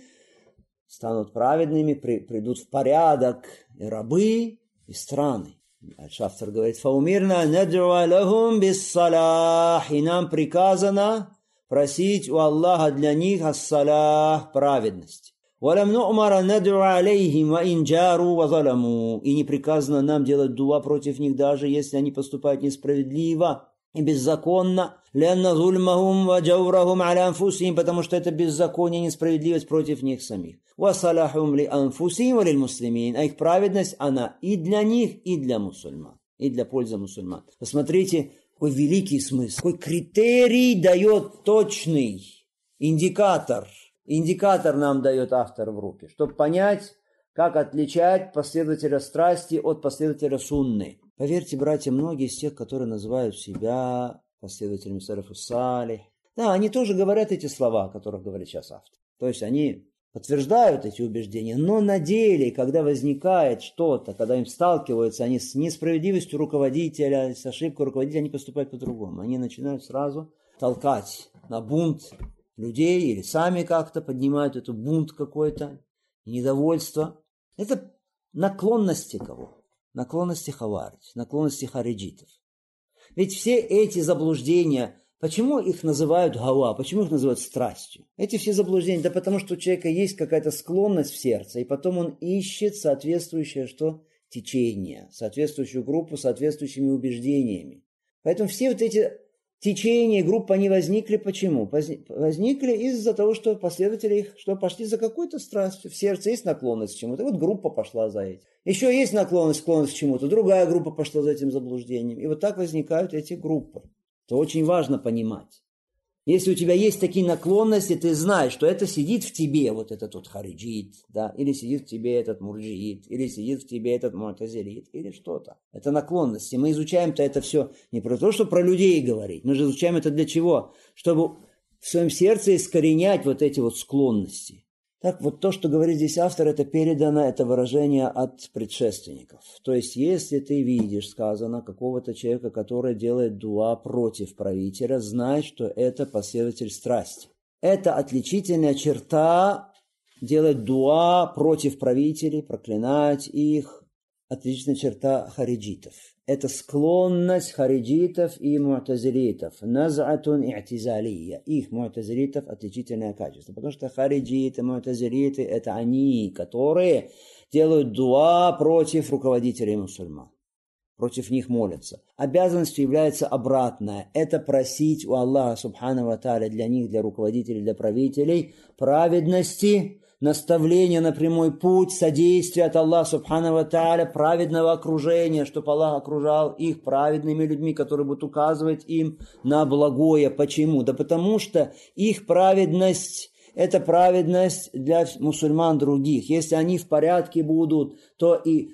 станут праведными, при, придут в порядок и рабы, и страны. Аль-Шафтар говорит: «Фаумирна над'уа лахум биссалах». И нам приказано просить у Аллаха для них ас-салах, праведность. «Валам ну'мара над'уа алейхим ва инджару ва заламу». И не приказано нам делать дуа против них, даже если они поступают несправедливо и беззаконно, лянна зульмахум ва джаурахум аля анфусихим, потому что это беззаконие и несправедливость против них самих. Ва салахум ли анфусихим ва лиль муслимин, а их праведность, она и для них, и для мусульман, и для пользы мусульман. Посмотрите, какой великий смысл, какой критерий дает точный индикатор. Индикатор нам дает автор в руки, чтобы понять, как отличать последователя страсти от последователя сунны. Поверьте, братья, многие из тех, которые называют себя последователями салафу салих, да, они тоже говорят эти слова, о которых говорит сейчас автор. То есть они подтверждают эти убеждения, но на деле, когда возникает что-то, когда им сталкиваются они с несправедливостью руководителя, с ошибкой руководителя, они поступают по-другому. Они начинают сразу толкать на бунт людей или сами как-то поднимают этот бунт какой-то, недовольство. Это наклонности кого? Наклонности хаваридж, наклонности хариджитов. Ведь все эти заблуждения, почему их называют гава, почему их называют страстью? Эти все заблуждения, да потому что у человека есть какая-то склонность в сердце, и потом он ищет соответствующее что? Течение, соответствующую группу, соответствующими убеждениями. Поэтому все вот эти течения и группы, они возникли почему? Возникли из-за того, что последователи их что, пошли за какой-то страстью. В сердце есть наклонность к чему-то, вот группа пошла за этим. Еще есть наклонность, склонность к чему-то, другая группа пошла за этим заблуждением. И вот так возникают эти группы. Это очень важно понимать. Если у тебя есть такие наклонности, ты знаешь, что это сидит в тебе, вот этот вот хариджит, да, или сидит в тебе этот мурджиит, или сидит в тебе этот му'тазилит, или что-то. Это наклонности. Мы изучаем-то это все не про то, что про людей говорить. Мы же изучаем это для чего? Чтобы в своем сердце искоренять вот эти вот склонности. Так вот то, что говорит здесь автор, это передано, это выражение от предшественников. То есть, если ты видишь, сказано, какого-то человека, который делает дуа против правителя, знай, что это последователь страсти. Это отличительная черта делать дуа против правителей, проклинать их. Отличительная черта хариджитов. Это склонность хариджитов и му'тазилитов. Наз'атун и'тизалия. Их му'тазилитов отличительное качество. Потому что хариджиты, му'тазилиты – это они, которые делают дуа против руководителей мусульман. Против них молятся. Обязанностью является обратная. Это просить у Аллаха субхану ва тааля для них, для руководителей, для правителей праведности, наставление на прямой путь, содействие от Аллаха субхану ва тааля, праведного окружения, чтобы Аллах окружал их праведными людьми, которые будут указывать им на благое. Почему? Да потому что их праведность – это праведность для мусульман других. Если они в порядке будут, то и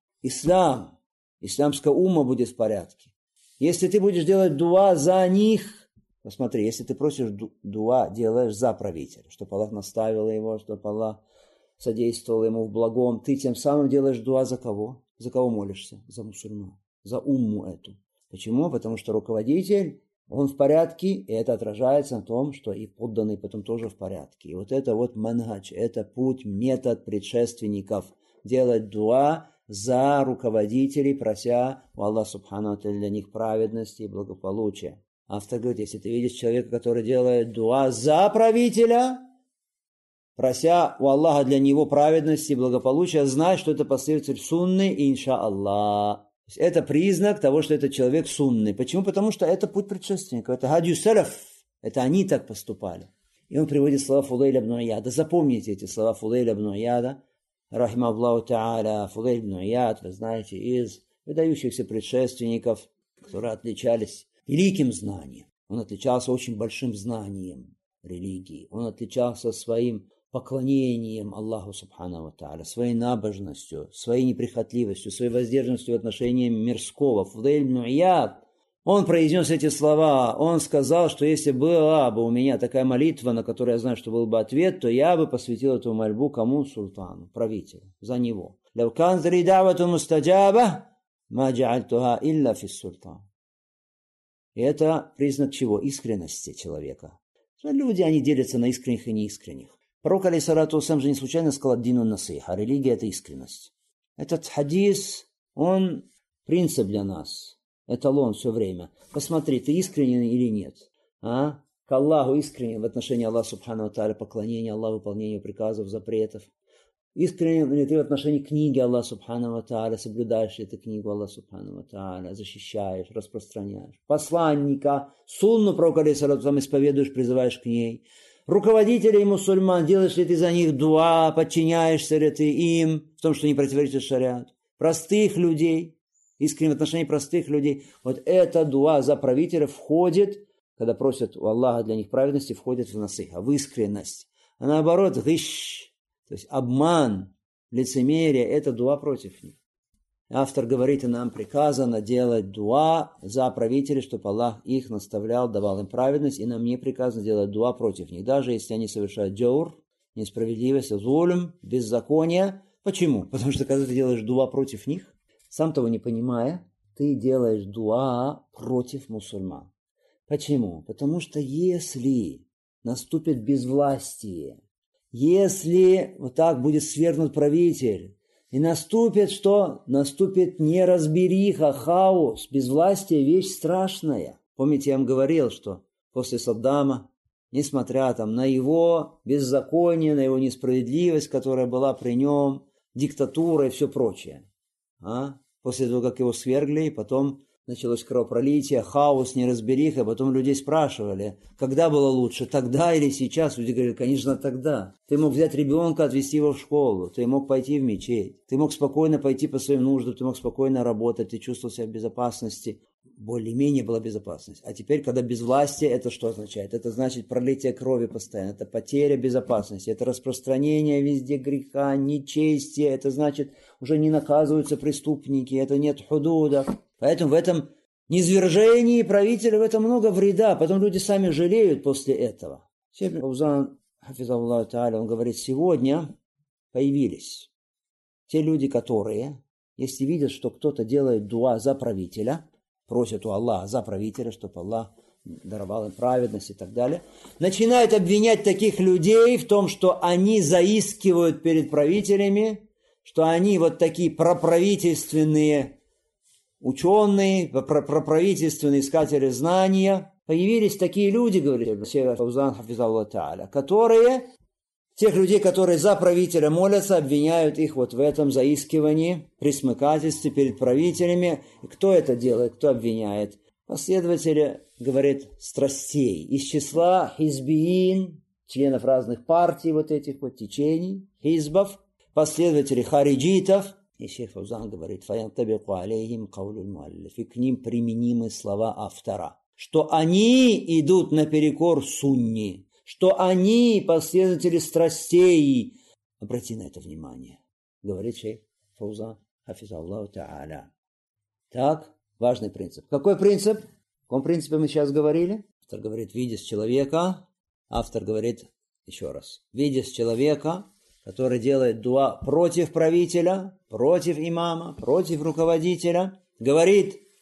ислам, исламская умма будет в порядке. Если ты будешь делать дуа за них, посмотри, если ты просишь дуа, делаешь за правителя, чтобы Аллах наставил его, чтобы Аллах содействовал ему в благом, ты тем самым делаешь дуа за кого? За кого молишься? За мусульман, за умму эту. Почему? Потому что руководитель, он в порядке, и это отражается на том, что и подданные потом тоже в порядке. И вот это вот манхадж, это путь, метод предшественников. Делать дуа за руководителей, прося у Аллаха субхану ва тааля для них праведности и благополучия. Автор говорит, если ты видишь человека, который делает дуа за правителя, прося у Аллаха для него праведности и благополучия, знай, что это последователь сунны, иншаллах. Это признак того, что это человек сунный. Почему? Потому что это путь предшественников. Это хадью салаф. Это они так поступали. И он приводит слова Фудайля ибн Ияда. Запомните эти слова Фудайля ибн Ияда. Рахима Аллаху Та'аля. Фудайль ибн Ияд, вы знаете, из выдающихся предшественников, которые отличались великим знанием. Он отличался очень большим знанием религии. Он отличался своим поклонением Аллаху Субхану ва Тааля, своей набожностью, своей неприхотливостью, своей воздержанностью в отношении мирского. Фудайль ибн Ияд, он произнес эти слова, он сказал, что если была бы у меня такая молитва, на которую я знаю, что был бы ответ, то я бы посвятил эту мольбу кому? Султану, правителю, за него. «Лавкан зри давату мустаджаба, ма джа'альтуха илля фис султан». И это признак чего? Искренности человека. Люди, они делятся на искренних и неискренних. Пророк, алейхиссалату вассалям, же не случайно сказал «дину насиха», а религия – это искренность. Этот хадис, он принцип для нас, эталон все время. Посмотри, ты искренен или нет. А? К Аллаху искренен в отношении Аллаха Субхану ва Тааля, поклонения Аллаху, выполнения приказов, запретов. Искренен ли ты в отношении книги Аллаха Субхану ва Тааля, соблюдаешь ли ты книгу Аллаха Субхану ва Тааля, защищаешь, распространяешь. Посланника, сунну пророка, алейхиссалату вассалям, исповедуешь, призываешь к ней. Руководителей мусульман, делаешь ли ты за них дуа, подчиняешься ли ты им в том, что не противоречит шариату. Простых людей, искренне в отношении простых людей. Вот эта дуа за правителя входит, когда просят у Аллаха для них праведности, входит в насиха, в искренность. А наоборот, гыш, то есть обман, лицемерие, это дуа против них. Автор говорит, и нам приказано делать дуа за правителей, чтобы Аллах их наставлял, давал им праведность, и нам не приказано делать дуа против них, даже если они совершают джаур, несправедливость, зулм, беззаконие. Почему? Потому что когда ты делаешь дуа против них, сам того не понимая, ты делаешь дуа против мусульман. Почему? Потому что если наступит безвластие, если вот так будет свергнут правитель, и наступит что? Наступит неразбериха, хаос, безвластие, вещь страшная. Помните, я вам говорил, что после Саддама, несмотря там на его беззаконие, на его несправедливость, которая была при нем, диктатура и все прочее, а? После того, как его свергли, потом началось кровопролитие, хаос, неразбериха, потом людей спрашивали, когда было лучше, тогда или сейчас? Люди говорили, конечно, тогда. Ты мог взять ребенка, отвезти его в школу, ты мог пойти в мечеть, ты мог спокойно пойти по своим нуждам, ты мог спокойно работать, ты чувствовал себя в безопасности. Более-менее была безопасность. А теперь, когда безвластие, это что означает? Это значит пролитие крови постоянно, это потеря безопасности, это распространение везде греха, нечестия, это значит, уже не наказываются преступники, это нет худудов. Поэтому в этом низвержении правителя в этом много вреда, потом люди сами жалеют после этого. Шейх Фаузан, хафизаллаху тааля, он говорит, сегодня появились те люди, которые, если видят, что кто-то делает дуа за правителя, просят у Аллаха за правителя, чтобы Аллах даровал им праведность и так далее, начинают обвинять таких людей в том, что они заискивают перед правителями, что они вот такие проправительственные ученые, проправительственные искатели знания. Появились такие люди, говорит Шейх Фаузан, хафизаллаху тааля, которые, тех людей, которые за правителя молятся, обвиняют их вот в этом заискивании, присмыкательстве перед правителями. И кто это делает, кто обвиняет? Последователи, говорит, страстей. Из числа хизбиин, членов разных партий, вот этих вот течений, хизбов, последователи хариджитов. И шейх Фаузан говорит, фаянтабику алейхим каулюль муаллиф. И к ним применимы слова автора, что они идут наперекор сунни, что они последователи страстей. Обрати на это внимание, говорит шейх Фаузан, хафизаллаху тааля. Так, важный принцип. Какой принцип? О каком принципе мы сейчас говорили? Автор говорит, видя с человека, автор говорит, еще раз, видя с человека, который делает дуа против правителя, против имама, против руководителя, говорит,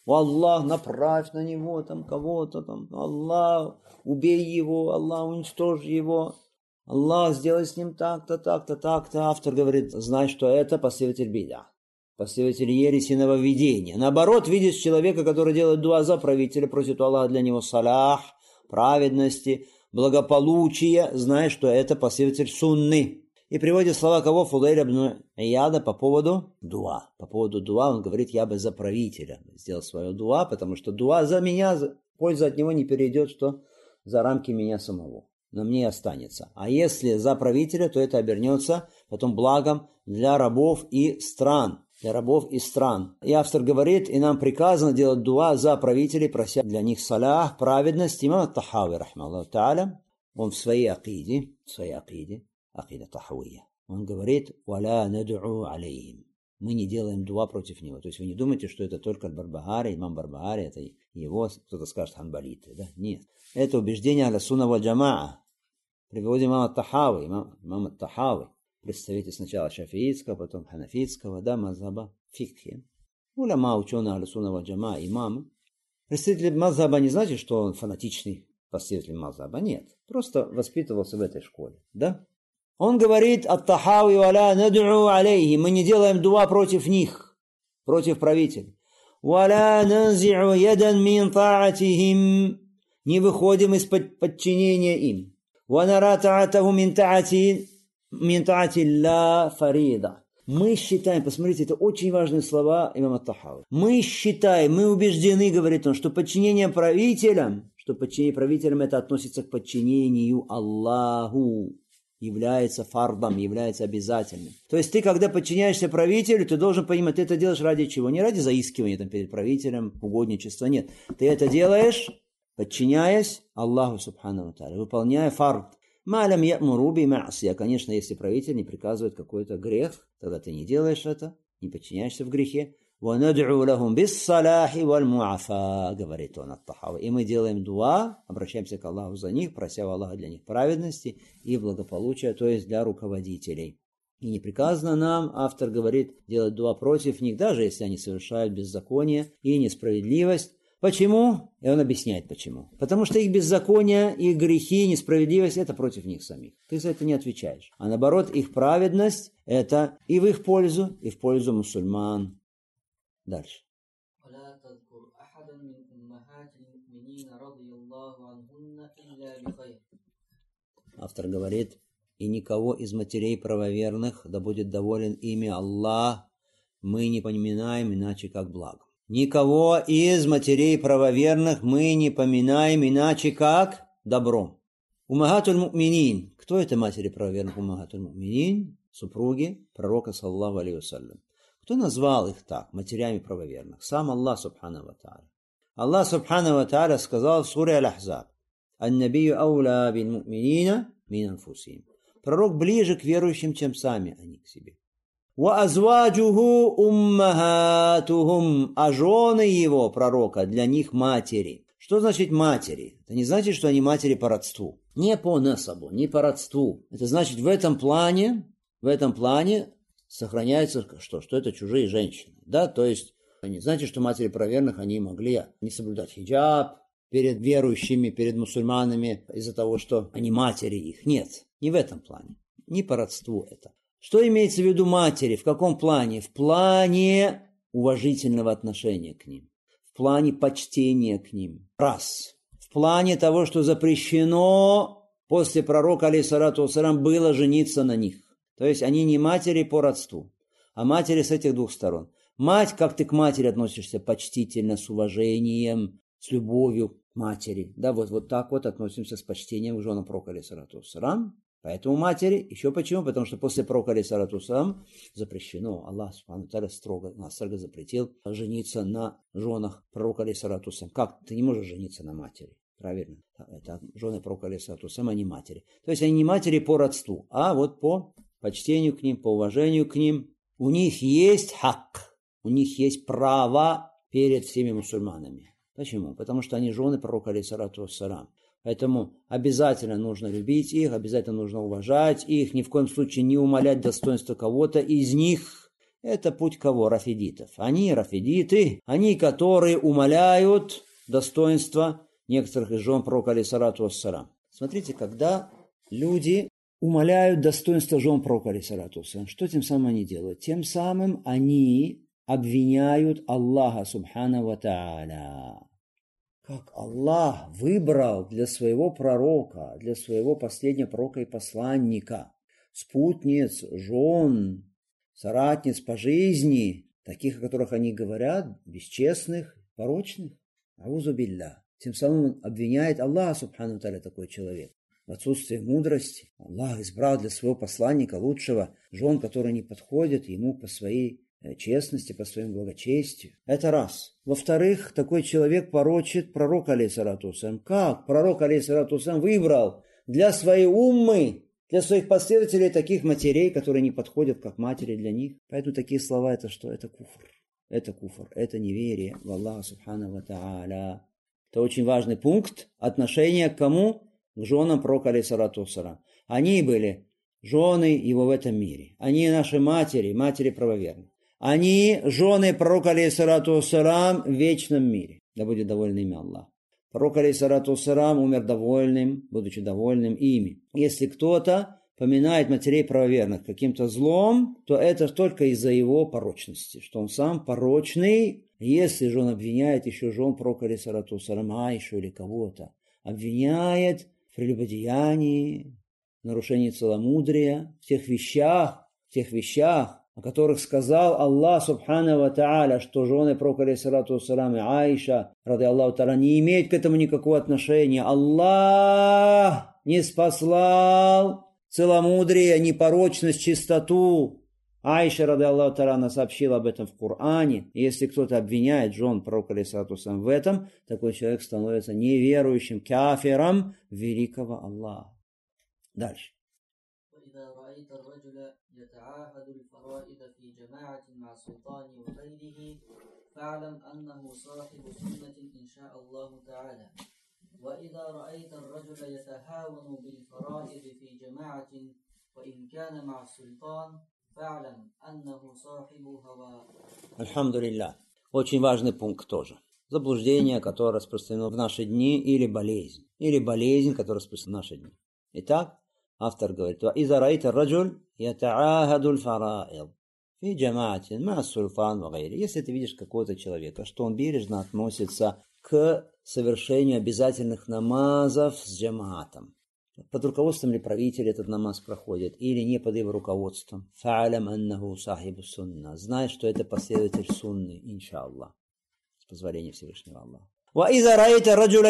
Аллах, направь на него там кого-то, там, Аллах, убей его, Аллах, уничтожь его, Аллах, сделай с ним так-то, так-то, так-то. Автор говорит, знай, что это последователь бида, последователь ереси и нововведения. Наоборот, видишь человека, который делает дуа за правителя, просит у Аллаха для него салях, праведности, благополучия, знай, что это последователь сунны. И приводит слова кого? Фудайля ибн Ияда по поводу дуа. По поводу дуа он говорит, я бы за правителя сделал свое дуа, потому что дуа за меня, польза от него не перейдет, что за рамки меня самого. На мне останется. А если за правителя, то это обернется потом благом для рабов и стран. Для рабов и стран. И автор говорит, и нам приказано делать дуа за правителей, прося для них салях, праведность. Имам ат-Тахави, рахмаллаху та'аля, он в своей акиде, в своей акиде, акида тахавия, он говорит, «Валя над'у алейхим». Мы не делаем дуа против него. То есть вы не думаете, что это только Барбахари, имам Барбахари, это его, кто-то скажет, ханбалиты. Да? Нет. Это убеждение аля-сунна валь-джамаа. Приводим имам ат-Тахави, имам, имам ат-Тахави, представитель сначала шафиитского, потом ханафитского, да, мазхаба фикхи. Уляма, ученые аля-сунна валь-джамаа, имамы. Представитель мазхаба не значит, что он фанатичный последователь мазхаба. Нет. Просто воспитывался в этой школе. Да? Он говорит, ат-Тахави валя над'у алейхи, мы не делаем дуа против них, против правителей. Валя нанзи'у ядан мин та'атихим, не выходим из-под подчинения им. Ва нара та'атаху мин та'ати мин та'ати ла фарида. Мы считаем, посмотрите, это очень важные слова имама ат-Тахави. Мы считаем, мы убеждены, говорит он, что подчинение правителям, что подчинение правителям это относится к подчинению Аллаху. Является фардом, является обязательным. То есть ты, когда подчиняешься правителю, ты должен понимать, ты это делаешь ради чего? Не ради заискивания там, перед правителем, угодничества, нет. Ты это делаешь, подчиняясь Аллаху субхану ва тааля, выполняя фард. Малям я'муру би ма'сия. Конечно, если правитель не приказывает какой-то грех, тогда ты не делаешь это, не подчиняешься в грехе. وَنَدْعُوا لَهُمْ بِالصَّلَاحِ وَالْمُعَافَى, говорит он ат-Тахави. И мы делаем дуа, обращаемся к Аллаху за них, прося у Аллаха для них праведности и благополучия, то есть для руководителей. И не приказано нам, автор говорит, делать дуа против них, даже если они совершают беззаконие и несправедливость. Почему? И он объясняет почему. Потому что их беззаконие, их грехи, несправедливость – это против них самих. Ты за это не отвечаешь. А наоборот, их праведность – это и в их пользу, и в пользу мусульман. Дальше. Автор говорит, и никого из матерей правоверных, да будет доволен ими Аллах, мы не поминаем иначе как благом. Никого из матерей правоверных мы не поминаем иначе как добром. Уммахатуль му'минин. Кто это матери правоверных? Уммахатуль му'минин, супруги пророка саллаллаху алейхи вассалям. Кто назвал их так, матерями правоверных? Сам Аллах субхану ва тааля. Аллах субхану ва тааля сказал в суре Аль-Ахзаб: «Ан-набию ауля биль-му'минина мин анфусихим». Пророк ближе к верующим, чем сами они к себе. «Ва азваджуху уммахатухум», а жены его, пророка, для них матери. Что значит матери? Это не значит, что они матери по родству. Не по насабу, не по родству. Это значит, в этом плане, в этом плане сохраняется, что, что это чужие женщины. Да? То есть, не значит, что матери правоверных, они могли не соблюдать хиджаб перед верующими, перед мусульманами из-за того, что они матери их. Нет, не в этом плане. Не по родству это. Что имеется в виду матери? В каком плане? В плане уважительного отношения к ним. В плане почтения к ним. Раз. В плане того, что запрещено после пророка, алейхиссалату вассалям, было жениться на них. То есть они не матери по родству, а матери с этих двух сторон. Мать, как ты к матери относишься? Почтительно, с уважением, с любовью к матери. Да, вот, вот так вот относимся с почтением к женам пророка, алейхиссалату вассалям. Поэтому матери, еще почему? Потому что после пророка, алейхиссалату вассалям, запрещено, Аллах субхану тааля строго, строго запретил жениться на женах пророка, алейхиссалату вассалям. Как? Ты не можешь жениться на матери. Правильно. Это жены пророка, алейхиссалату вассалям, они матери. То есть они не матери по родству, а вот по почтению к ним, по уважению к ним. У них есть хак, у них есть право перед всеми мусульманами. Почему? Потому что они жены пророка, алейхиссалату вассалям. Поэтому обязательно нужно любить их, обязательно нужно уважать их, ни в коем случае не умалять достоинство кого-то из них. Это путь кого? Рафидитов. Они рафидиты, они, которые умаляют достоинства некоторых из жен пророка алейхиссалату вассалам. Смотрите, когда люди умаляют достоинство жен пророка алейхиссалату вассалам, что тем самым они делают? Тем самым они обвиняют Аллаха субхану ва тааля. Как Аллах выбрал для своего пророка, для своего последнего пророка и посланника спутниц, жен, соратниц по жизни, таких, о которых они говорят, бесчестных, порочных. Аузу билля. Тем самым он обвиняет Аллаха субхану ва тааля, такой человек, в отсутствии мудрости. Аллах избрал для своего посланника лучшего жен, которые не подходят ему по своей честности, по своему благочестию. Это раз. Во-вторых, такой человек порочит пророка алейхиссалату вассалям. Как пророк алейхиссалату вассалям выбрал для своей уммы, для своих последователей таких матерей, которые не подходят как матери для них? Поэтому такие слова это что? Это куфр. Это куфр. Это неверие в Аллаха субхану ва тааля. Это очень важный пункт отношения к кому? К женам пророка алейхиссалату вассалям. Они были жены его в этом мире. Они наши матери, матери правоверных. Они жены пророка алейхиссалату вассалам в вечном мире. Да будет доволен ими Аллах. Пророк алейхиссалату вассалам умер довольным, будучи довольным ими. Если кто-то поминает матерей правоверных каким-то злом, то это только из-за его порочности, что он сам порочный. Если же он обвиняет еще жен пророка алейхиссалату вассалам, Аишу или кого-то, обвиняет в прелюбодеянии, в нарушении целомудрия, в тех вещах, в тех вещах, о которых сказал Аллах субхану ва тааля, что жены пророка алейхиссалату вассалам и Аиша, ради Аллаху тааля, не имеют к этому никакого отношения. Аллах не спаслал целомудрие, непорочность, чистоту. Аиша, ради Аллаху тааля, она сообщила об этом в Коране. Если кто-то обвиняет жен пророка алейхиссалату вассалам в этом, такой человек становится неверующим, кафиром великого Аллаха. Дальше. يتعاهد الفرائض في جماعة مع السلطان وغيره فاعلم أنه صاحب سنة إن شاء الله تعالى. وإذا رأيت الرجل يتهاون بالفرائض في جماعة وإن كان مع السلطان فاعلم أنه صاحب هوى. الحمد لله. Очень важный пункт тоже. Заблуждение, которое распространено в наши дни, или болезнь. Или болезнь, которая распространена в наши дни. Итак, автор говорит: «Иза раита раджуль ятаахадуль фараид фи джамаатин ма султан ва гайри». Если ты видишь какого-то человека, что он бережно относится к совершению обязательных намазов с джамаатом, под руководством ли правителя этот намаз проходит, или не под его руководством, фа'алям аннаху сахибу сунна, знай, что это последователь сунны, иншаллах, с позволения Всевышнего Аллаха. وإذا رأيت الرجل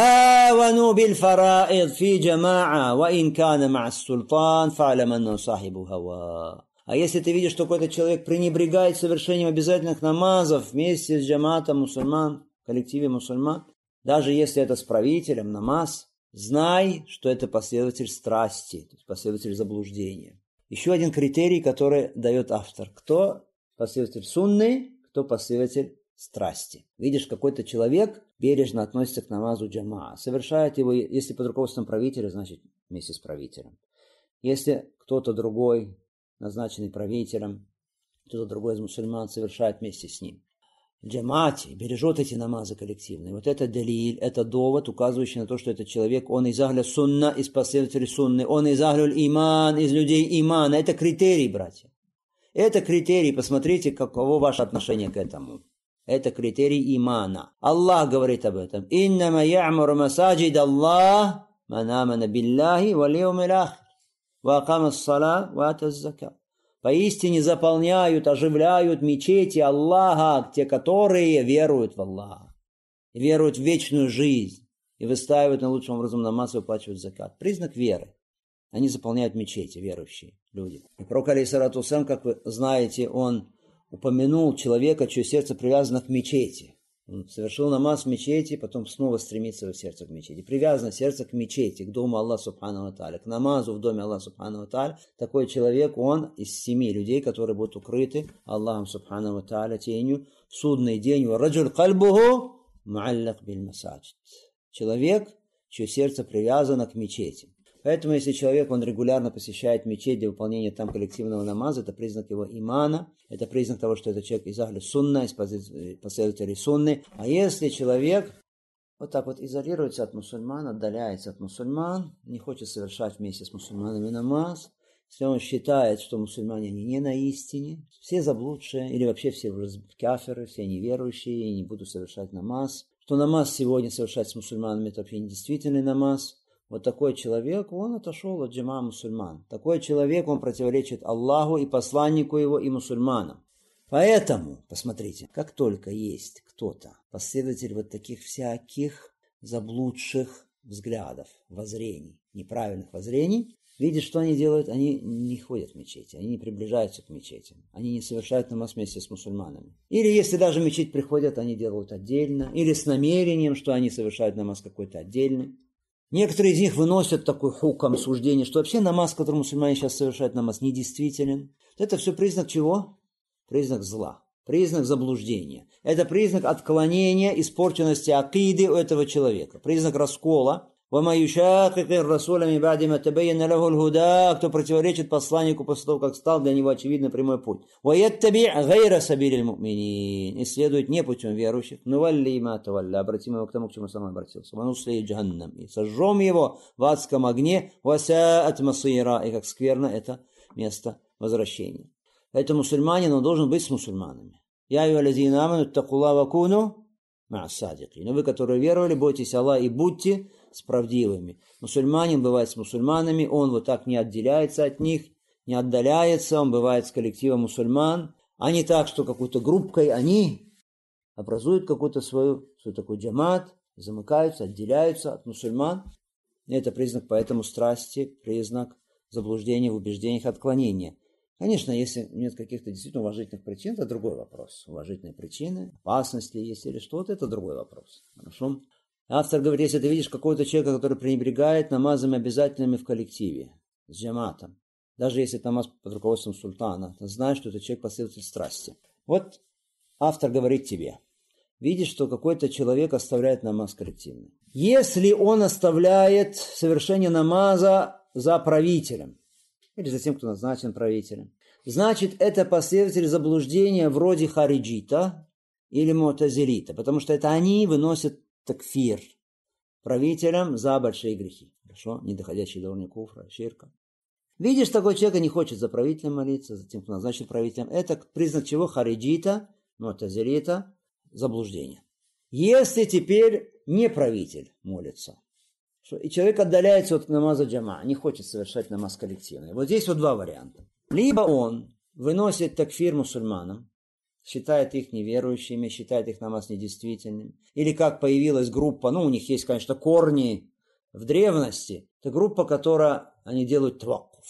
يتهاون بالفرائض في جماعة وإن كان مع السلطان فاعلم أنه صاحب هوى. А если ты видишь, что какой-то человек пренебрегает совершением обязательных намазов вместе с джамаатом мусульман, в коллективе мусульман, даже если это с правителем намаз, знай, что это последователь страсти, то есть последователь заблуждения. Еще один критерий, который дает автор. Кто последователь сунны, кто последователь страсти. Видишь, какой-то человек бережно относится к намазу джамаа, совершает его, если под руководством правителя, значит вместе с правителем. Если кто-то другой, назначенный правителем, кто-то другой из мусульман совершает вместе с ним. Джамаати бережет эти намазы коллективные. Вот это далиль, это довод, указывающий на то, что этот человек, он из ахля сунна, из последователей сунны, он из ахлюль иман, из людей имана. Это критерий, братья. Это критерий. Посмотрите, каково ваше отношение к этому. Это критерий имана. Аллах говорит об этом. «Иннама я'муру масаджид Аллах ман амана биллахи вал яумил ахир ва акама ас-салат ва ата аз-закат». Поистине заполняют, оживляют мечети Аллаха те, которые веруют в Аллаха, веруют в вечную жизнь и выстаивают на лучшем образом намаз и выплачивают закат. Признак веры. Они заполняют мечети, верующие люди. И пророк алейхиссалату вассалям, как вы знаете, он упомянул человека, чье сердце привязано к мечети. Он совершил намаз в мечети, потом снова стремится в сердце к мечети. Привязано сердце к мечети, к дому Аллаха субхану ва тааля, к намазу в доме Аллаха субхану ва тааля. Такой человек, он из семи людей, которые будут укрыты Аллахом субхану ва тааля тенью в судный день. Раджуль кальбуху муаллак биль масаджид. Человек, чье сердце привязано к мечети. Поэтому, если человек, он регулярно посещает мечеть для выполнения там коллективного намаза, это признак его имана, это признак того, что этот человек из ахли сунна, из последователей сунны. А если человек вот так вот изолируется от мусульман, отдаляется от мусульман, не хочет совершать вместе с мусульманами намаз, если он считает, что мусульмане они не на истине, все заблудшие, или вообще все кафиры, все неверующие, и не будут совершать намаз, что намаз сегодня совершать с мусульманами это вообще недействительный намаз, вот такой человек, он отошел от джама мусульман. Такой человек, он противоречит Аллаху и посланнику его, и мусульманам. Поэтому, посмотрите, как только есть кто-то, последователь вот таких всяких заблудших взглядов, воззрений, неправильных воззрений, видит, что они делают, они не ходят в мечети, они не приближаются к мечетям, они не совершают намаз вместе с мусульманами. Или если даже в мечеть приходят, они делают отдельно, или с намерением, что они совершают намаз какой-то отдельный. Некоторые из них выносят такой хукам, суждение, что вообще намаз, который мусульмане сейчас совершают, намаз недействителен. Это все признак чего? Признак зла, признак заблуждения. Это признак отклонения, испорченности акиды у этого человека, признак раскола. Кто противоречит посланнику после того, как стал для него очевидно прямой путь. И следует не путем верующих. Обратим его к тому, к чему сам обратился. И сожжем его в адском огне. И как скверно это место возвращения. Поэтому мусульманин, он должен быть с мусульманами. Я но вы, которые веровали, бойтесь Аллаха и будьте с правдивыми. Мусульманин бывает с мусульманами, он вот так не отделяется от них, не отдаляется, он бывает с коллективом мусульман, а не так, что какой-то группкой они образуют какую-то свою, свой такой джамат, замыкаются, отделяются от мусульман. И это признак поэтому страсти, признак заблуждения в убеждениях, отклонения. Конечно, если нет каких-то действительно уважительных причин, это другой вопрос. Уважительные причины, опасности есть или что-то, это другой вопрос. Хорошо? Автор говорит, если ты видишь какого-то человека, который пренебрегает намазами обязательными в коллективе, с джаматом, даже если это намаз под руководством султана, ты знаешь, что это человек последователь страсти. Вот автор говорит тебе, видишь, что какой-то человек оставляет намаз коллективный. Если он оставляет совершение намаза за правителем, или за тем, кто назначен правителем, значит, это последователь заблуждения вроде хариджита или му'тазилита, потому что это они выносят такфир правителям за большие грехи. Хорошо? Не доходящие до уровня куфра, ширка. Видишь, такой человек не хочет за правителем молиться, за тем, кто назначен правителем. Это признак чего? Хариджита, му'тазилита, заблуждения. Если теперь не правитель молится, и человек отдаляется от намаза джама, не хочет совершать намаз коллективный. Вот здесь вот два варианта. Либо он выносит такфир мусульманам, считает их неверующими, считает их намаз недействительным. Или как появилась группа, ну у них есть, конечно, корни в древности. Это группа, которая, они делают твакуф.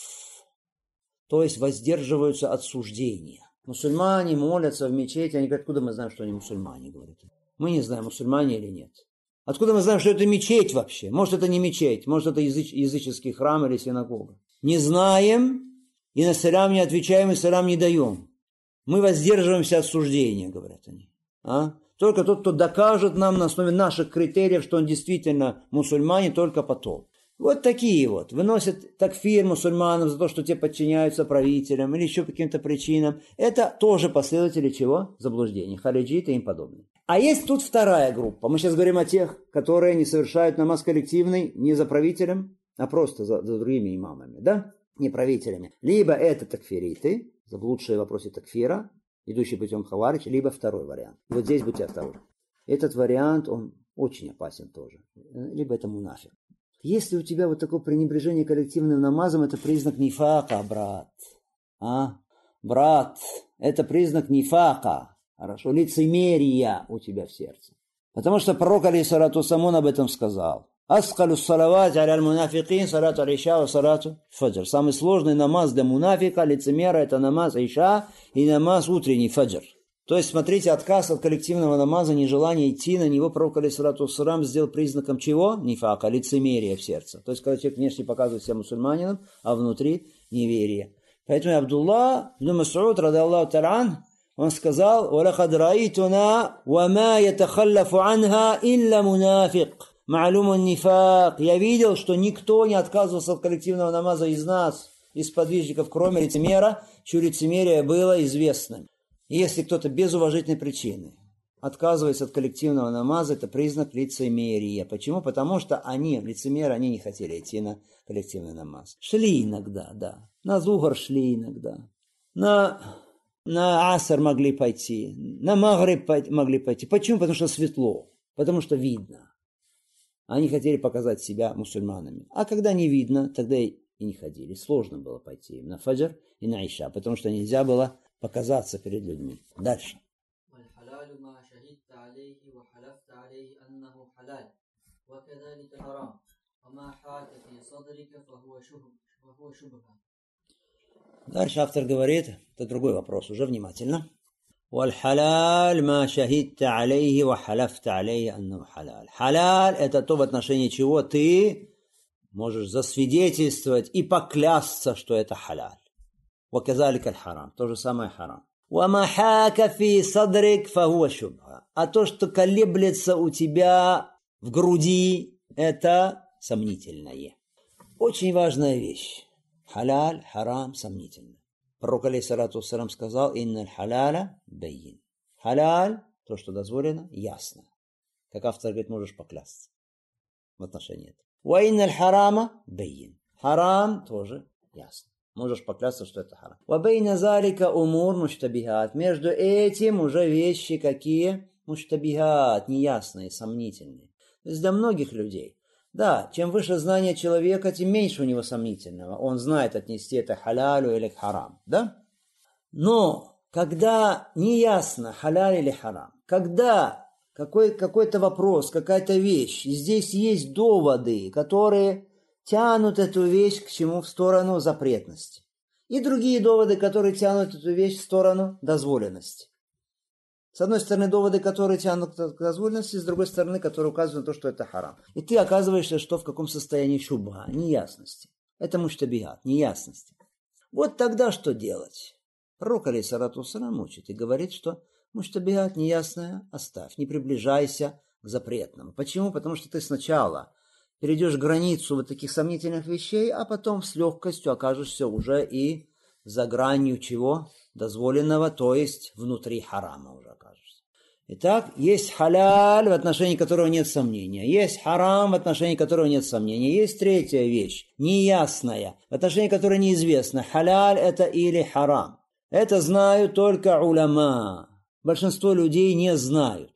То есть воздерживаются от суждения. Мусульмане молятся в мечети, они говорят, откуда мы знаем, что они мусульмане, говорят. Мы не знаем, мусульмане или нет. Откуда мы знаем, что это мечеть вообще? Может, это не мечеть, может, это языч, языческий храм или синагога. Не знаем, и на салям не отвечаем, и салям не даем. Мы воздерживаемся от суждения, говорят они. А? Только тот, кто докажет нам на основе наших критериев, что он действительно мусульманин, только потом. Вот такие вот. Выносят такфир мусульманам за то, что те подчиняются правителям или еще по каким-то причинам. Это тоже последователи чего? Заблуждений. Хариджиты и им подобные. А есть тут вторая группа. Мы сейчас говорим о тех, которые не совершают намаз коллективный не за правителем, а просто за, за другими имамами, да? Не правителями. Либо это такфириты, заблудшие в вопросе такфира, идущие путем хаварич, либо второй вариант. Вот здесь будьте осторожны. Этот вариант, он очень опасен тоже. Либо это мунафик. Если у тебя вот такое пренебрежение коллективным намазом, это признак нифака, брат. А? Брат, это признак нифака. Хорошо, лицемерия у тебя в сердце. Потому что пророк, алейхиссалату вассалам, об этом сказал. Аскалю салават аля аль-мунафикин салату аль-иша ва салату фаджр. Самый сложный намаз для мунафика, лицемера, это намаз иша и намаз утренний фаджр. То есть, смотрите, отказ от коллективного намаза, нежелание идти на него, пророк, алейхиссалату вассалам, сделал признаком чего? Нифака, лицемерия в сердце. То есть, когда человек внешне показывает себя мусульманином, а внутри неверие. Поэтому Абдулла ибн Мас'уд, радиаллаху та'ала, он сказал: «Валахад раитуна ва ма ятахаллафу анха илля мунафик». Ма'лумун нифак. Я видел, что никто не отказывался от коллективного намаза из нас, из подвижников, кроме лицемера, чье лицемерие было известным. И если кто-то без уважительной причины отказывается от коллективного намаза, это признак лицемерия. Почему? Потому что они, лицемеры, они не хотели идти на коллективный намаз. Шли иногда, да. На зухар шли иногда. На, на аср могли пойти. На магриб могли пойти. Почему? Потому что светло. Потому что видно. Они хотели показать себя мусульманами. А когда не видно, тогда и не ходили. Сложно было пойти на фаджр и на иша, потому что нельзя было показаться перед людьми. Дальше. Дальше автор говорит, это другой вопрос, уже внимательно. والحلال ما شهدت عليه وحلفت عليه أنه حلال. Халяль – это то, в отношении чего ты можешь засвидетельствовать и поклясться, что это халяль. وكذلك الحرام, то же самое харам. وما حاك في صدرك فهو شبهة. А то, что колеблется у тебя в груди, это сомнительное. Очень важная вещь. Халяль, харам, сомнительно. Пророк алейхиссалату вассалам сказал: «Инналь халяля байин». Халяль, то, что дозволено, ясно. Как автор говорит, можешь поклясться в отношении этого. «Ва инналь харама байин». Харам тоже ясно. Можешь поклясться, что это харам. «Ва байна залика умур муштабихат». Между этим уже вещи какие? Муштабихат, неясные, сомнительные. То есть для многих людей. Да, чем выше знание человека, тем меньше у него сомнительного. Он знает, отнести это к халялю или к харам. Да? Но когда неясно, халяль или харам, когда какой, какой-то вопрос, какая-то вещь, и здесь есть доводы, которые тянут эту вещь к чему? В сторону запретности. И другие доводы, которые тянут эту вещь в сторону дозволенности. С одной стороны, доводы, которые тянут к дозволенности, с другой стороны, которые указывают на то, что это харам. И ты оказываешься, что в каком состоянии шубха, неясности. Это муштабихат, неясности. Вот тогда что делать? Пророк алейхиссалату вассалам учит и говорит, что муштабихат неясное оставь, не приближайся к запретному. Почему? Потому что ты сначала перейдешь границу вот таких сомнительных вещей, а потом с легкостью окажешься уже и за гранью чего? Дозволенного, то есть внутри харама уже окажешься. Итак, есть халяль, в отношении которого нет сомнения. Есть харам, в отношении которого нет сомнения. Есть третья вещь, неясная, в отношении которой неизвестно. Халяль это или харам. Это знают только уляма. Большинство людей не знают.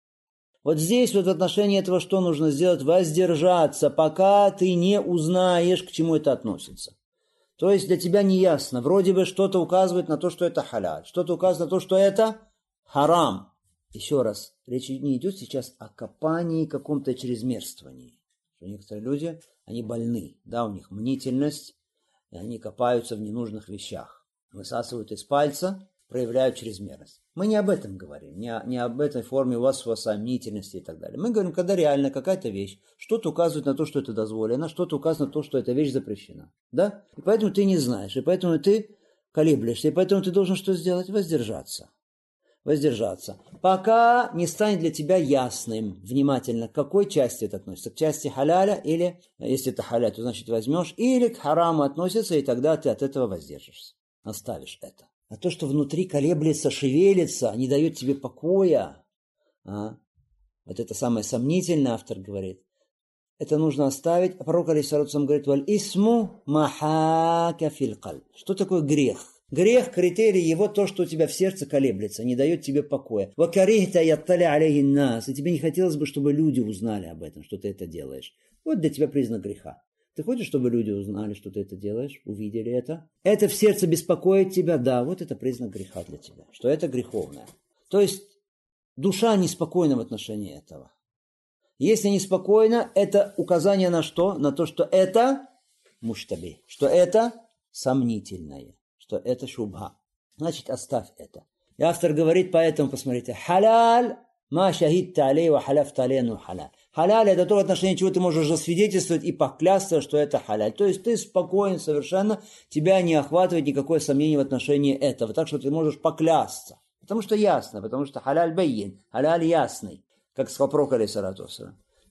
Вот здесь вот в отношении этого что нужно сделать? Воздержаться, пока ты не узнаешь, к чему это относится. То есть для тебя не ясно. Вроде бы что-то указывает на то, что это халяль. Что-то указывает на то, что это харам. Еще раз, речь не идет сейчас о копании каком-то чрезмерствовании. Некоторые люди, они больны. Да, у них мнительность, и они копаются в ненужных вещах. Высасывают из пальца, проявляют чрезмерность. Мы не об этом говорим, не, о, не об этой форме васваса, мнительности и так далее. Мы говорим, когда реально какая-то вещь, что-то указывает на то, что это дозволено, что-то указывает на то, что эта вещь запрещена. Да? И поэтому ты не знаешь, и поэтому ты колеблешься, и поэтому ты должен что сделать? Воздержаться. Воздержаться. Пока не станет для тебя ясным, внимательно, к какой части это относится. К части халяля, или, если это халяль, то значит возьмешь, или к хараму относится, и тогда ты от этого воздержишься. Оставишь это. А то, что внутри колеблется, шевелится, не дает тебе покоя, а? Вот это самое сомнительное, автор говорит, это нужно оставить. А пророк алейхиссалату вассалам говорит: «Валь исму махака фил кальб». Что такое грех? Грех, критерий его, то, что у тебя в сердце колеблется, не дает тебе покоя. «Ва карихта яттали алейхи нас». И тебе не хотелось бы, чтобы люди узнали об этом, что ты это делаешь. Вот для тебя признак греха. Ты хочешь, чтобы люди узнали, что ты это делаешь, увидели это? Это в сердце беспокоит тебя? Да, вот это признак греха для тебя, что это греховное. То есть душа неспокойна в отношении этого. Если неспокойна, это указание на что? На то, что это муштаби, что это сомнительное, что это шубха. Значит, оставь это. И автор говорит, поэтому, посмотрите, халяль ма шахидта алей ва халяфта алейну халяль. Халяль – это то, в отношении чего ты можешь засвидетельствовать и поклясться, что это халяль. То есть ты спокоен совершенно, тебя не охватывает никакое сомнение в отношении этого. Так что ты можешь поклясться. Потому что ясно, потому что халяль байин, халяль ясный, как с пророка алейхиссалату вассалам.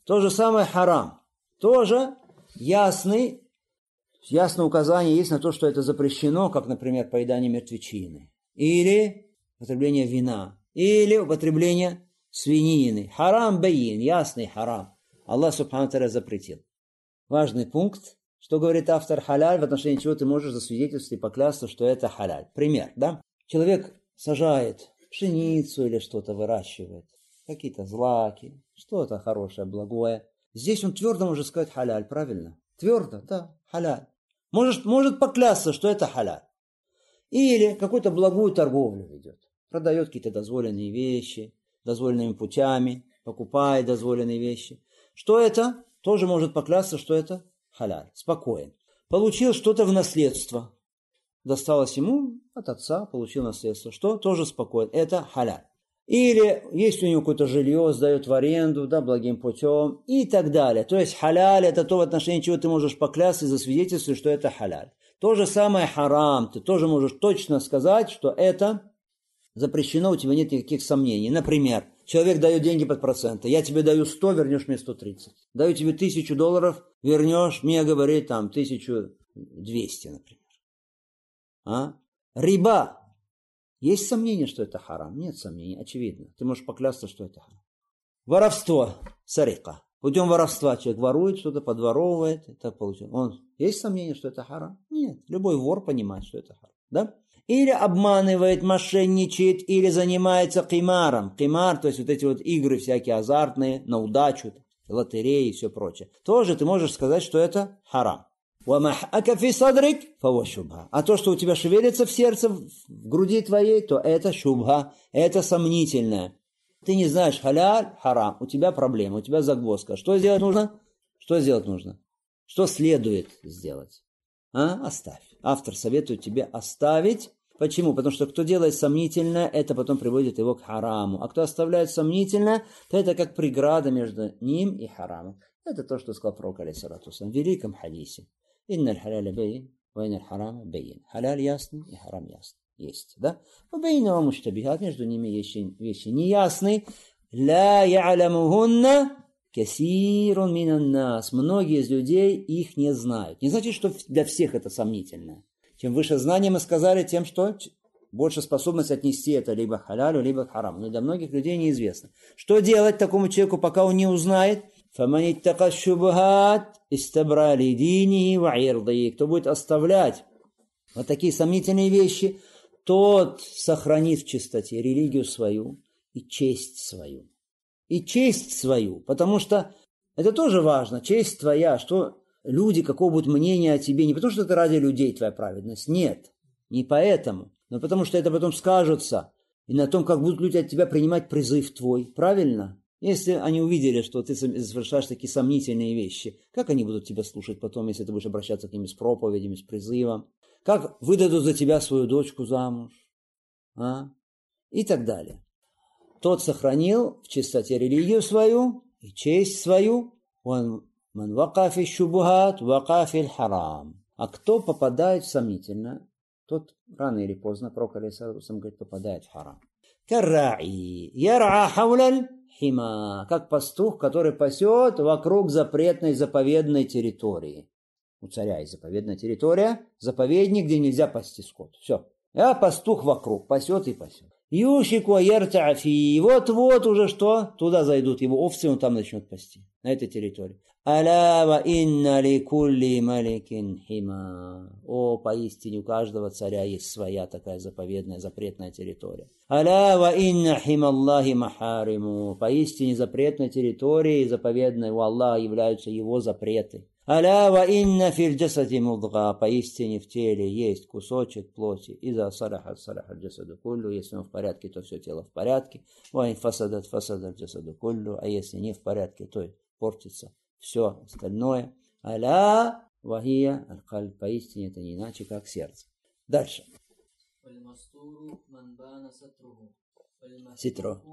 То же самое харам. Тоже ясный, ясное указание есть на то, что это запрещено, как, например, поедание мертвечины. Или употребление вина. Или употребление свинины. Харам бейин, ясный харам. Аллах субхану ва тааля запретил. Важный пункт. Что говорит автор? Халяль, в отношении чего ты можешь засвидетельствовать и поклясться, что это халяль. Пример, да? Человек сажает пшеницу или что-то выращивает, какие-то злаки, что-то хорошее, благое. Здесь он твердо может сказать халяль, правильно? Твердо, да, халяль. Может, может поклясться, что это халяль. Или какую-то благую торговлю ведет. Продает какие-то дозволенные вещи, дозволенными путями, покупает дозволенные вещи. Что это? Тоже может поклясться, что это халяль. Спокоен. Получил что-то в наследство. Досталось ему от отца, получил наследство. Что? Тоже спокоен. Это халяль. Или есть у него какое-то жилье, сдает в аренду, да, благим путем и так далее. То есть халяль это то, в отношении чего ты можешь поклясться и засвидетельствовать, что это халяль. То же самое харам. Ты тоже можешь точно сказать, что это запрещено, у тебя нет никаких сомнений. Например, человек дает деньги под проценты. Я тебе даю сто, вернешь мне сто тридцать. Даю тебе тысячу долларов, вернешь мне, говорит, там, тысячу двести, например. А? Риба. Есть сомнение, что это харам? Нет сомнений, очевидно. Ты можешь поклясться, что это харам. Воровство. Сарика. Путем воровства человек ворует, что-то подворовывает. Это получил. Он... Есть сомнение, что это харам? Нет. Любой вор понимает, что это харам. Да? Или обманывает, мошенничает, или занимается кимаром. Кимар, то есть вот эти вот игры всякие азартные, на удачу, лотереи и все прочее. Тоже ты можешь сказать, что это харам. А то, что у тебя шевелится в сердце, в груди твоей, то это шубха, это сомнительное. Ты не знаешь халяль, харам, у тебя проблема, у тебя загвоздка. Что сделать нужно? Что сделать нужно? Что следует сделать? А? Оставь. Автор советует тебе оставить. Почему? Потому что кто делает сомнительное, это потом приводит его к хараму. А кто оставляет сомнительное, то это как преграда между ним и харамом. Это то, что сказал пророк алейхиссалату вассалям в великом хадисе. Инналь халяля бейн, ва инналь харама бейн. Халяль ясный и харам ясный. Есть, да? Бейнова муштабихат, между ними есть вещи неясные. Ла я'ламухунна касирун минан нас. Многие из людей их не знают. Не значит, что для всех это сомнительно. Чем выше знание мы сказали, тем что больше способность отнести это либо к халялю, либо к хараму. Но для многих людей неизвестно. Что делать такому человеку, пока он не узнает? فَمَنِ اتَّقَى الشُّبُهَاتِ اسْتَبْرَأَ لِدِينِهِ وَعِرْضِهِ. Кто будет оставлять вот такие сомнительные вещи, тот сохранит в чистоте религию свою и честь свою. И честь свою, потому что это тоже важно, честь твоя, что люди, какого будут мнения о тебе, не потому что это ради людей твоя праведность, нет, не поэтому, но потому что это потом скажется и на том, как будут люди от тебя принимать призыв твой, правильно? Если они увидели, что ты совершаешь такие сомнительные вещи, как они будут тебя слушать потом, если ты будешь обращаться к ним с проповедями, с призывом? Как выдадут за тебя свою дочку замуж? А? И так далее. Тот сохранил в чистоте религию свою и честь свою. Он ман вакафи шубухат, вакафи харам. А кто попадает в сомнительно, тот рано или поздно, пророк алейхиссалату вассалям говорит, попадает в харам. Карраи яр'a хауляль хима, как пастух, который пасет вокруг запретной заповедной территории. У царя есть заповедная территория, заповедник, где нельзя пасти скот. Все. А пастух вокруг пасет и пасет. Юшику яртафи. Вот-вот уже что? Туда зайдут его овцы, он там начнет пасти. На этой территории. Аля ва инна ли кулли маликин хима. О, поистине у каждого царя есть своя такая заповедная, запретная территория. Аля ва инна хима Аллахи махариму. Поистине запретной территорией заповедной у Аллаха являются его запреты. Аля ва инна фил джасади мудга. Поистине в теле есть кусочек плоти. Иза салахат салахат джасаду куллю. Если он в порядке, то все тело в порядке. Ва ин фасадат фасадат джасаду куллю. А если не в порядке, то портится все остальное. Аля вахия аль-кальб. Поистине это не иначе, как сердце. Дальше. Ситро.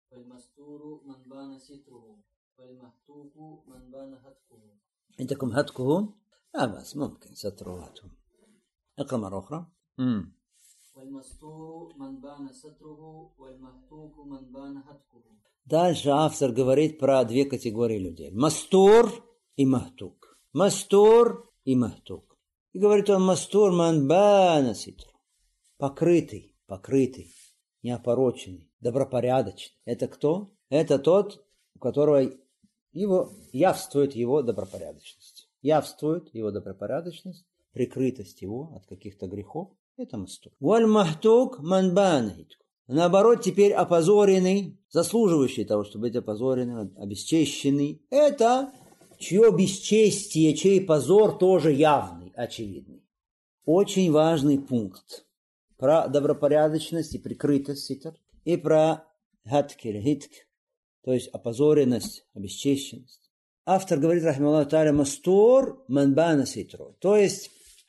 عندكم هتكه لا بس ممكن ستره هتهم اقرأ مرة أخرى. Дальше автор говорит про две категории людей. Мастур и махтук. Мастур и махтук. И говорит он, мастур ман бана ситру. Покрытый, покрытый, неопороченный, добропорядочный. Это кто? Это тот, у которого его, явствует его добропорядочность. Явствует его добропорядочность, прикрытость его от каких-то грехов. Это мастур. Валь махтук ман бана ситру. Наоборот, теперь опозоренный, заслуживающий того, чтобы быть опозоренным, обесчещенный. Это чье бесчестие, чей позор тоже явный, очевидный. Очень важный пункт. Про добропорядочность и прикрытость ситр, и про хаткер, хитк, то есть опозоренность, обесчещенность. Автор говорит, рахмаллаху тааля, мастур ман бана ситру. То есть,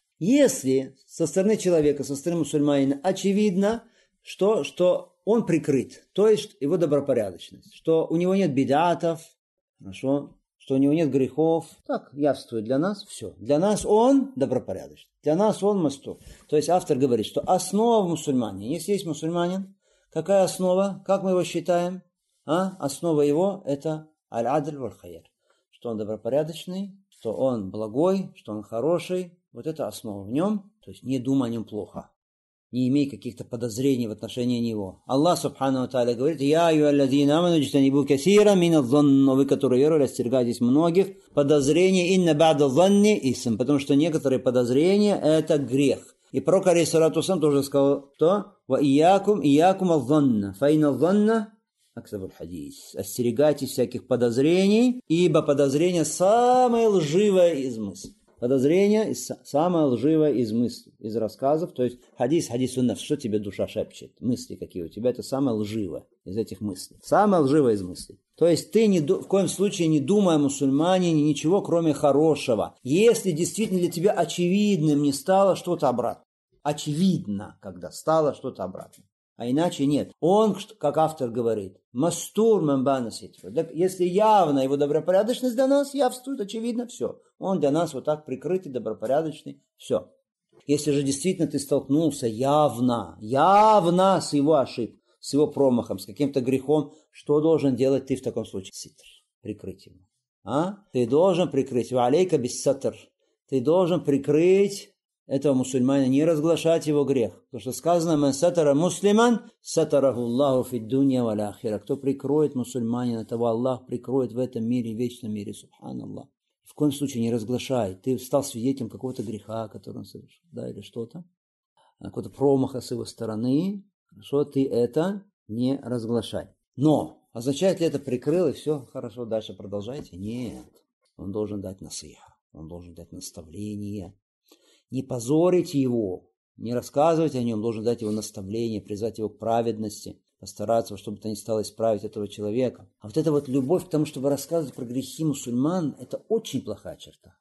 если со стороны человека, со стороны мусульманина очевидно, что, что он прикрыт, то есть его добропорядочность, что у него нет бидатов, хорошо, что у него нет грехов, так явствует для нас все. Для нас он добропорядочный, для нас он мастур. То есть автор говорит, что основа в мусульмане, если есть мусульманин, какая основа, как мы его считаем? А? Основа его это аль-адль валь-хайр, что он добропорядочный, что он благой, что он хороший, вот это основа в нем, то есть не думай о нем плохо. Не имей каких-то подозрений в отношении него. Аллах субхану тааля говорит, «Я айюаллазина аману джтанибу касира мина дзанн», вы, которые веровали, остерегайтесь многих подозрений, инна ба'да дзанни исм, потому что некоторые подозрения это грех. И пророк алейхиссалату вассалям тоже сказал, что «Ва иякум иякум ал-дзанна, фа инна дзанна аксабуль хадис». Остерегайтесь всяких подозрений, ибо подозрение самое лживое из мыслей. Подозрение самое лживое из мыслей, из рассказов. То есть хадис, хадис сунна, что тебе душа шепчет? Мысли какие у тебя, это самое лживое из этих мыслей. Самое лживое из мыслей. То есть ты не, в коем случае не думай о мусульманине ничего, кроме хорошего. Если действительно для тебя очевидным не стало что-то обратно. Очевидно, когда стало что-то обратно. А иначе нет. Он, как автор говорит, мастур ман бана ситру. Если явно его добропорядочность для нас явствует, очевидно, все. Он для нас вот так прикрытый, добропорядочный, все. Если же действительно ты столкнулся явно, явно с его ошибкой, с его промахом, с каким-то грехом, что должен делать ты в таком случае? Ситр. Прикрыть его. А? Ты должен прикрыть. Ва алейка бис сатр. Ты должен прикрыть этого мусульманина, не разглашать его грех. Потому что сказано, «Ман сатара муслиман, сатараху Аллаху фид дунья валь ахира». Кто прикроет мусульманина, того Аллах прикроет в этом мире, в вечном мире. Субханаллах. В коем случае не разглашай. Ты стал свидетелем какого-то греха, который он совершил, да, или что-то, какого-то промаха с его стороны. Хорошо, ты это не разглашай. Но означает ли это прикрыл, и все, хорошо, дальше продолжайте? Нет. Он должен дать насиха, он должен дать наставление. Не позорить его, не рассказывать о нем, должен дать его наставление, призвать его к праведности, постараться, чтобы это не стало исправить этого человека. А вот эта вот любовь к тому, чтобы рассказывать про грехи мусульман, это очень плохая черта.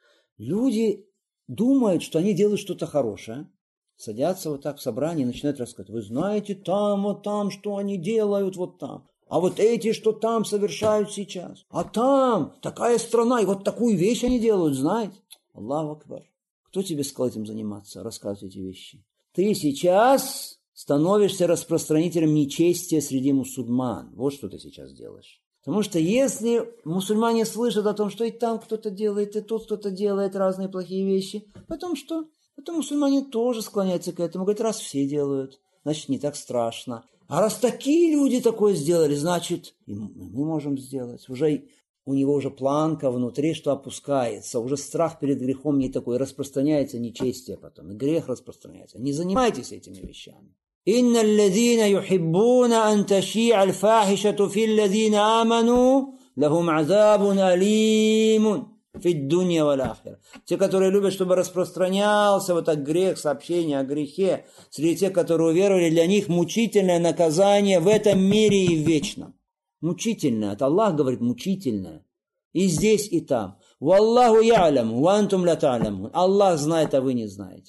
Люди думают, что они делают что-то хорошее, садятся вот так в собрании и начинают рассказывать. Вы знаете, там, вот там, что они делают, вот там. А вот эти, что там совершают сейчас. А там такая страна, и вот такую вещь они делают, знаете. Аллаху акбар. Кто тебе сказал этим заниматься, рассказывать эти вещи? Ты сейчас становишься распространителем нечестия среди мусульман. Вот что ты сейчас делаешь. Потому что если мусульмане слышат о том, что и там кто-то делает, и тут кто-то делает разные плохие вещи, потом что? Потом мусульмане тоже склоняются к этому. Говорят, раз все делают, значит не так страшно. А раз такие люди такое сделали, значит и мы можем сделать. Уже у него уже планка внутри, что опускается. Уже страх перед грехом не такой. Распространяется нечестие потом. И грех распространяется. Не занимайтесь этими вещами. إن الذين يحبون أن تشيع الفاحشة في الذين آمنوا لهم عذاب أليم في الدنيا والآخرة. Те, которые любят, чтобы распространялся вот так грех, сообщение о грехе, среди тех, которые уверовали, для них мучительное наказание в этом мире и в вечном. Мучительное. Это Аллах говорит мучительное. И здесь, и там. Валлаху я'ляму, ва антум ла та'лямун. Аллах знает, а вы не знаете.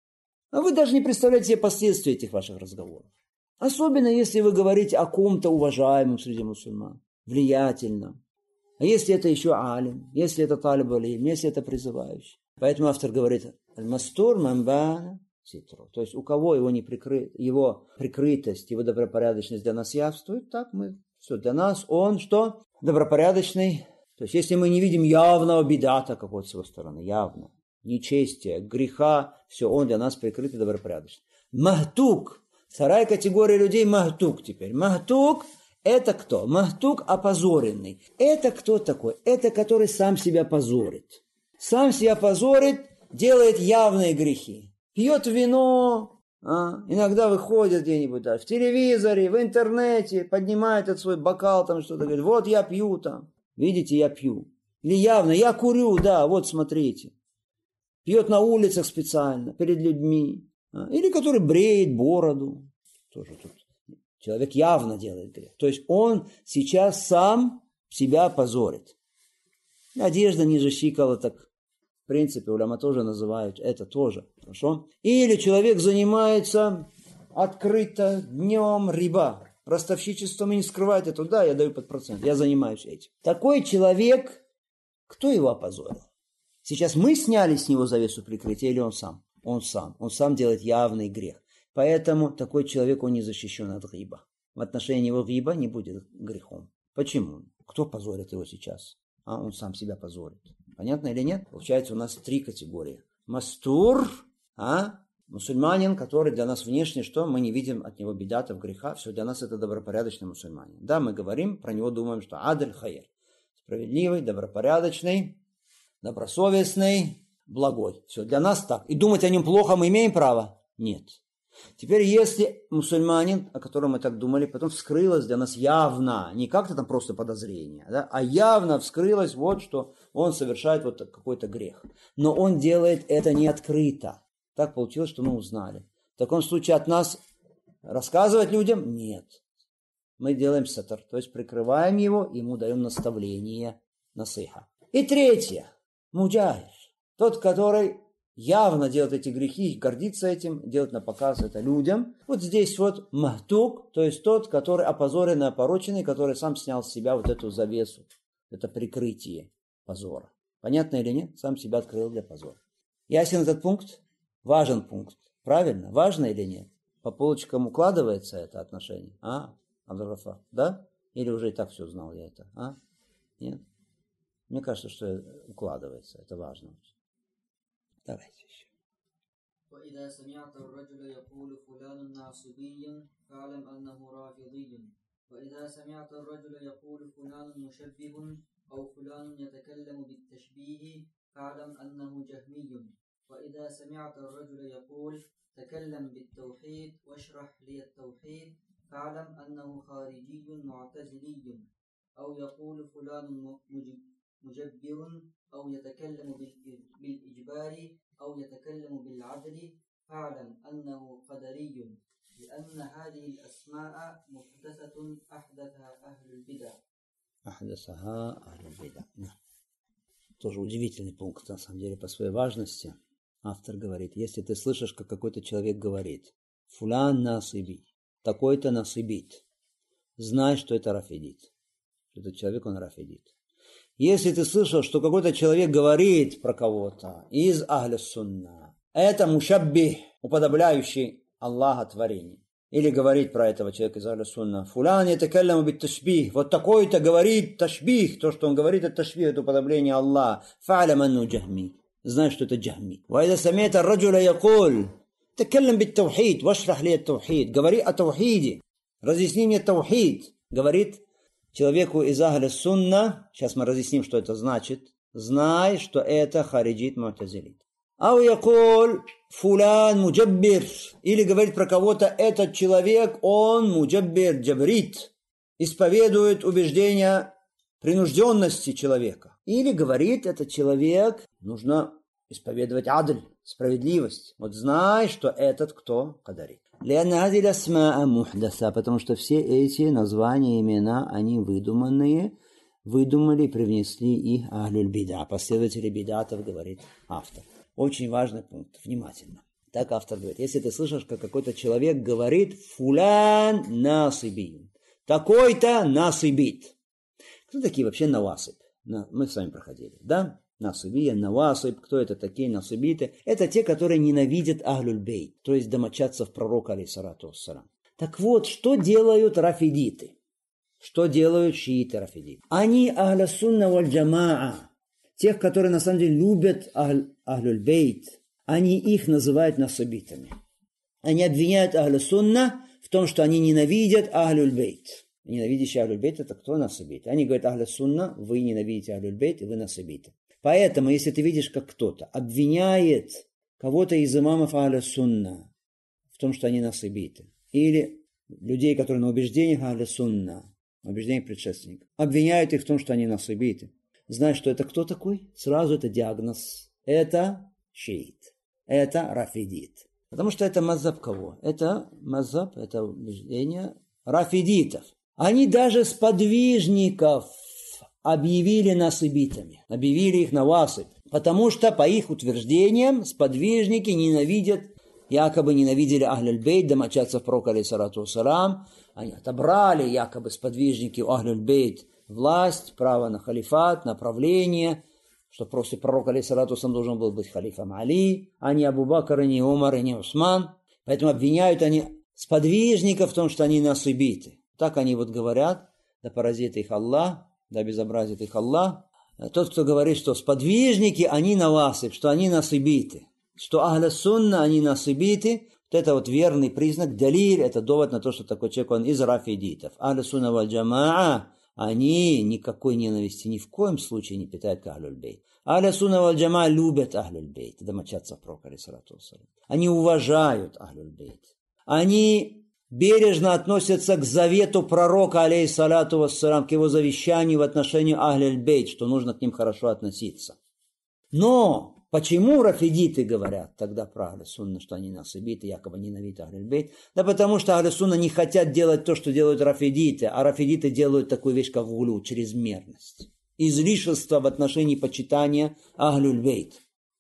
А вы даже не представляете себе последствия этих ваших разговоров. Особенно, если вы говорите о ком-то уважаемом среди мусульман, влиятельном. А если это еще алим, если это талиб алим, если это призывающий. Поэтому автор говорит, аль-мастур ман бана ситру. То есть у кого его, не прикры... его прикрытость, его добропорядочность для нас явствует, так мы, все, для нас он что? Добропорядочный. То есть если мы не видим явного бидата какой-то с его стороны, явно, нечестия, греха, все, он для нас прикрытый, добропорядочный. Махтук. Вторая категория людей махтук теперь. Махтук – это кто? Махтук опозоренный. Это кто такой? Это который сам себя позорит. Сам себя позорит, делает явные грехи. Пьет вино, а? Иногда выходит где-нибудь да, в телевизоре, в интернете, поднимает этот свой бокал, там что-то, говорит, вот я пью там, видите, я пью. Или явно, я курю, да, вот смотрите. Пьет на улицах специально, перед людьми. А? Или который бреет бороду. Тоже тут человек явно делает грех. То есть он сейчас сам себя позорит. Одежда ниже щиколоток. В принципе, уляма тоже называют это тоже. Хорошо? Или человек занимается открыто днем риба. Ростовщичеством и не скрывает это. Да, я даю под процент. Я занимаюсь этим. Такой человек, кто его опозорил? Сейчас мы сняли с него завесу прикрытия или он сам? Он сам. Он сам делает явный грех. Поэтому такой человек, он не защищен от гиба. В отношении его гиба не будет грехом. Почему? Кто позорит его сейчас? А он сам себя позорит. Понятно или нет? Получается, у нас три категории. Мастур, а? Мусульманин, который для нас внешне, что мы не видим от него бедатов, греха. Все, для нас это добропорядочный мусульманин. Да, мы говорим, про него думаем, что адль хайр. Справедливый, добропорядочный, добросовестный, благой. Все, для нас так. И думать о нем плохо мы имеем право? Нет. Теперь, если мусульманин, о котором мы так думали, потом вскрылось для нас явно, не как-то там просто подозрение, да, а явно вскрылось вот, что он совершает вот какой-то грех. Но он делает это не открыто. Так получилось, что мы узнали. В таком случае от нас рассказывать людям? Нет. Мы делаем сатар, то есть прикрываем его, ему даем наставление, насыха. И третье. Муджахир. Тот, который явно делает эти грехи, гордится этим, делает на показ это людям. Вот здесь вот махтук, то есть тот, который опозоренный, опороченный, который сам снял с себя вот эту завесу, это прикрытие позора. Понятно или нет? Сам себя открыл для позора. Ясен этот пункт? Важен пункт. Правильно? Важно или нет? По полочкам укладывается это отношение? А? Абдул-Гафар? Да? Или уже и так все знал я это? А? Нет? Мне кажется, что укладывается. Это важно. Давайте еще. وإذا سمعت الرجل يقول فلان ناصبي فاعلم أنه رافضي وإذا سمعت الرجل يقول فلان مشبه أو فلان يتكلم بالتشبيه فاعلم أنه جهمي وإذا سمعت الرجل يقول تكلم بالتوحيد واشرح لي التوحيد فاعلم أنه خارجي معتزلي أو يقول فلان مجبر أو يتكلم بالإجبار أو يتكلم بالعدل فاعلم أنه قدري لأن هذه الأسماء محدثة أحدثها أهل البدع. أحدثها أهل البدع. Тоже удивительный пункт, на самом деле, по своей важности. Автор говорит, если ты слышишь, как какой-то человек говорит, фулян насыби, такой-то насыбит, знай, что это рафидит. Этот человек, он рафидит. Если ты слышал, что какой-то человек говорит про кого-то из ахля сунна, это мушаббих, уподобляющий Аллаха творение. Или говорит про этого человека из ахля сунна, фулян ятакалламу бит ташбих, вот такой-то говорит ташбих, то, что он говорит, это ташбих, это уподобление Аллаха. Фа'алям анну джахми. Знай, что это джахми. Ва ида сами'та ар-раджуля якуль, такаллам бит таухид, вашрах ли ат-таухид. Говори о таухиде, разъясни мне таухид. Говорит человеку из ахля сунна, сейчас мы разъясним, что это значит, знай, что это хариджит му'тазилит. Ау якуль фулян муджаббир, или говорит про кого-то этот человек, он муджаббир, джабрит, исповедует убеждения принужденности человека. Или говорит этот человек, нужно исповедовать адль, справедливость. Вот знай, что этот кто? Кадарит. Потому что все эти названия, имена, они выдуманные, выдумали и привнесли их ахлюль бида, последователи бидатов, говорит автор. Очень важный пункт, внимательно. Так автор говорит, если ты слышишь, как какой-то человек говорит фулян насыбин, такой-то насыбит. Кто такие вообще навасыб? Мы с вами проходили, да? Насыбия, навасыб. Кто это такие насыбиты? Это те, которые ненавидят Ахлюль Бейт, то есть домочадцев пророка, алейхиссалату вассалям. Так вот, что делают рафидиты? Что делают шииты рафидиты? Они ахля сунна валь джамаа, тех, которые на самом деле любят Ахлюль Бейт, они их называют насыбитами. Они обвиняют Ахлю Сунна в том, что они ненавидят Ахлюль Бейт. Ненавидящий Ахлюль Бейт — это кто насыбит? Они говорят: Ахлю Сунна, вы ненавидите Ахлюль Бейт, и вы насыбиты. Поэтому, если ты видишь, как кто-то обвиняет кого-то из имамов Ахлю Сунна в том, что они насыбиты, или людей, которые на убеждениях Ахлю Сунна, на убеждениях предшественников, обвиняют их в том, что они насыбиты, знай, что это кто такой? Сразу это диагноз. Это шиит. Это рафидит. Потому что это мазаб кого? Это мазаб, это убеждение рафидитов. Они даже сподвижников объявили насыбитами, объявили их навасыб, потому что, по их утверждениям, сподвижники ненавидят, якобы ненавидели Ахлюль Бейт, домочадцев пророка, алейхиссалату вассалям. Они отобрали, якобы, сподвижники у Ахлюль Бейт власть, право на халифат, на правление, что после пророка, алейхиссалату вассалям, должен был быть халифом Али, а не Абу Бакр, и не Умар, и не Усман. Поэтому обвиняют они сподвижников в том, что они насыбиты. Так они вот говорят: да поразит их Аллах, да безобразит их Аллах. Тот, кто говорит, что сподвижники, они навасыб, что они насыбиты, что Ахля Сунна, они насыбиты, вот это вот верный признак, далиль, это довод на то, что такой человек, он из рафидитов. Ахля Сунна валь джамаа, они никакой ненависти ни в коем случае не питают к Ахлюль Бейт. Ахля Сунна валь джамаа любят Ахлюль Бейт, домочадцев пророка, алейхиссалату вассалям. Они уважают Ахлюль Бейт. Они бережно относятся к завету пророка, алейхиссалату вассалям, к его завещанию в отношении Ахлюль Бейт, что нужно к ним хорошо относиться. Но почему рафидиты говорят тогда про Ахлю Сунна, что они насыбиты, якобы ненавидят Ахлюль Бейт? Да потому что Ахлю Сунна не хотят делать то, что делают рафидиты, а рафидиты делают такую вещь, как гулю, чрезмерность, излишество в отношении почитания Ахлюль Бейт.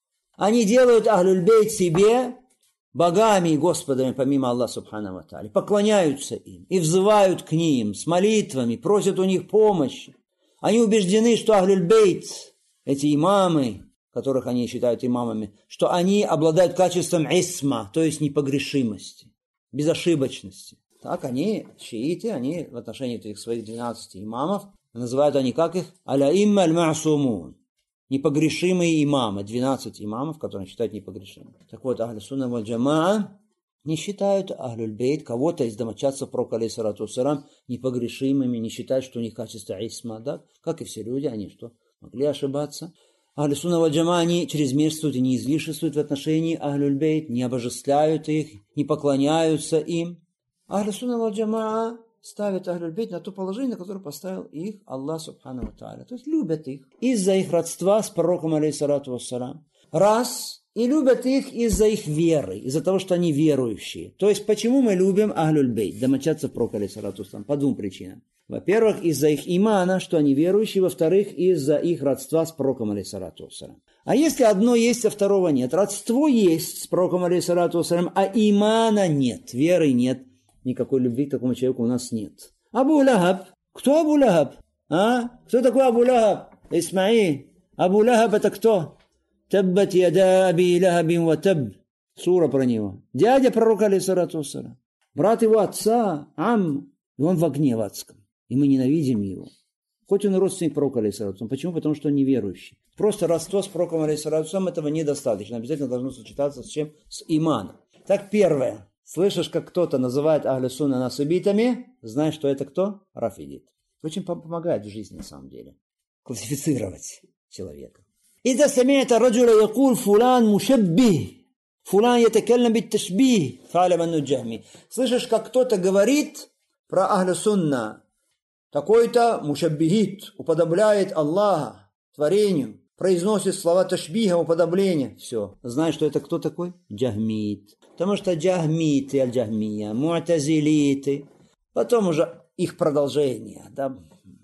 Они делают Ахлюль Бейт себе богами и господами, помимо Аллаха субхану ва тааля, поклоняются им и взывают к ним с молитвами, просят у них помощи. Они убеждены, что Ахлюль Бейт, эти имамы, которых они считают имамами, что они обладают качеством исма, то есть непогрешимости, безошибочности. Так они, шииты, они в отношении этих своих двенадцати имамов, называют они как их? Аля-имма аль-ма'сумун. Непогрешимые имамы, двенадцать имамов, которые считают непогрешимыми. Так вот, Ахлю Сунна валь джамаа не считают Ахлюль Бейт, кого-то из домочадцев пророка, алейхиссалату вассалям, непогрешимыми, не считают, что у них качество исма, да? Как и все люди, они что, могли ошибаться? Ахлю Сунна валь джамаа, они чрезмерствуют и не излишествуют в отношении Ахлюль Бейт, не обожествляют их, не поклоняются им. Ахлю Сунна валь джамаа ставят Ахлюль Бейт на то положение, на которое поставил их Аллах субхану ва тааля. То есть любят их из-за их родства с пророком, алейхиссалату вассалям. Раз. И любят их из-за их веры, из-за того, что они верующие. То есть почему мы любим Ахлюль Бейт, домочадцев пророка, алейхиссалату вассалям? По двум причинам. Во-первых, из-за их имана, что они верующие. Во-вторых, из-за их родства с пророком, алейхиссалату вассалям. А если одно есть, а второго нет? Родство есть с пророком, алейхиссалату вассалям, а имана нет, веры нет. Никакой любви к такому человеку у нас нет. Абу Лахаб. Кто Абу Лахаб? А? Кто такой Абу Лахаб? Исмаил. Абу Лахаб это кто? Таббат яда аби лахабин ва таб. Сура про него. Дядя пророка, алейхиссалату вассалям. Брат его отца, Ам. И он в огне в адском. И мы ненавидим его. Хоть он и родственник пророка, алейхиссалату вассалям. Почему? Потому что он неверующий. Просто родство с пророком, алейхиссалату вассалям, этого недостаточно. Обязательно должно сочетаться с чем? С иманом. Так, первое. Слышишь, как кто-то называет Ахлю Сунна насыбитами, знаешь, что это кто? Рафидит. Очень помогает в жизни, на самом деле, классифицировать человека. إذا سمعت الرجل يقول فلان مشبه فلان يتكلم بالتشبيه فاعلم أنه جهمي. Слышишь, как кто-то говорит про Ахлю Сунна, такой-то мушаббихит, уподобляет Аллаха творению, произносит слова ташбиха, уподобления. Все. Знаешь, что это кто такой? Джахмит. Потому что джахмиты, аль-джахмия, му'тазилиты, потом уже их продолжение, да,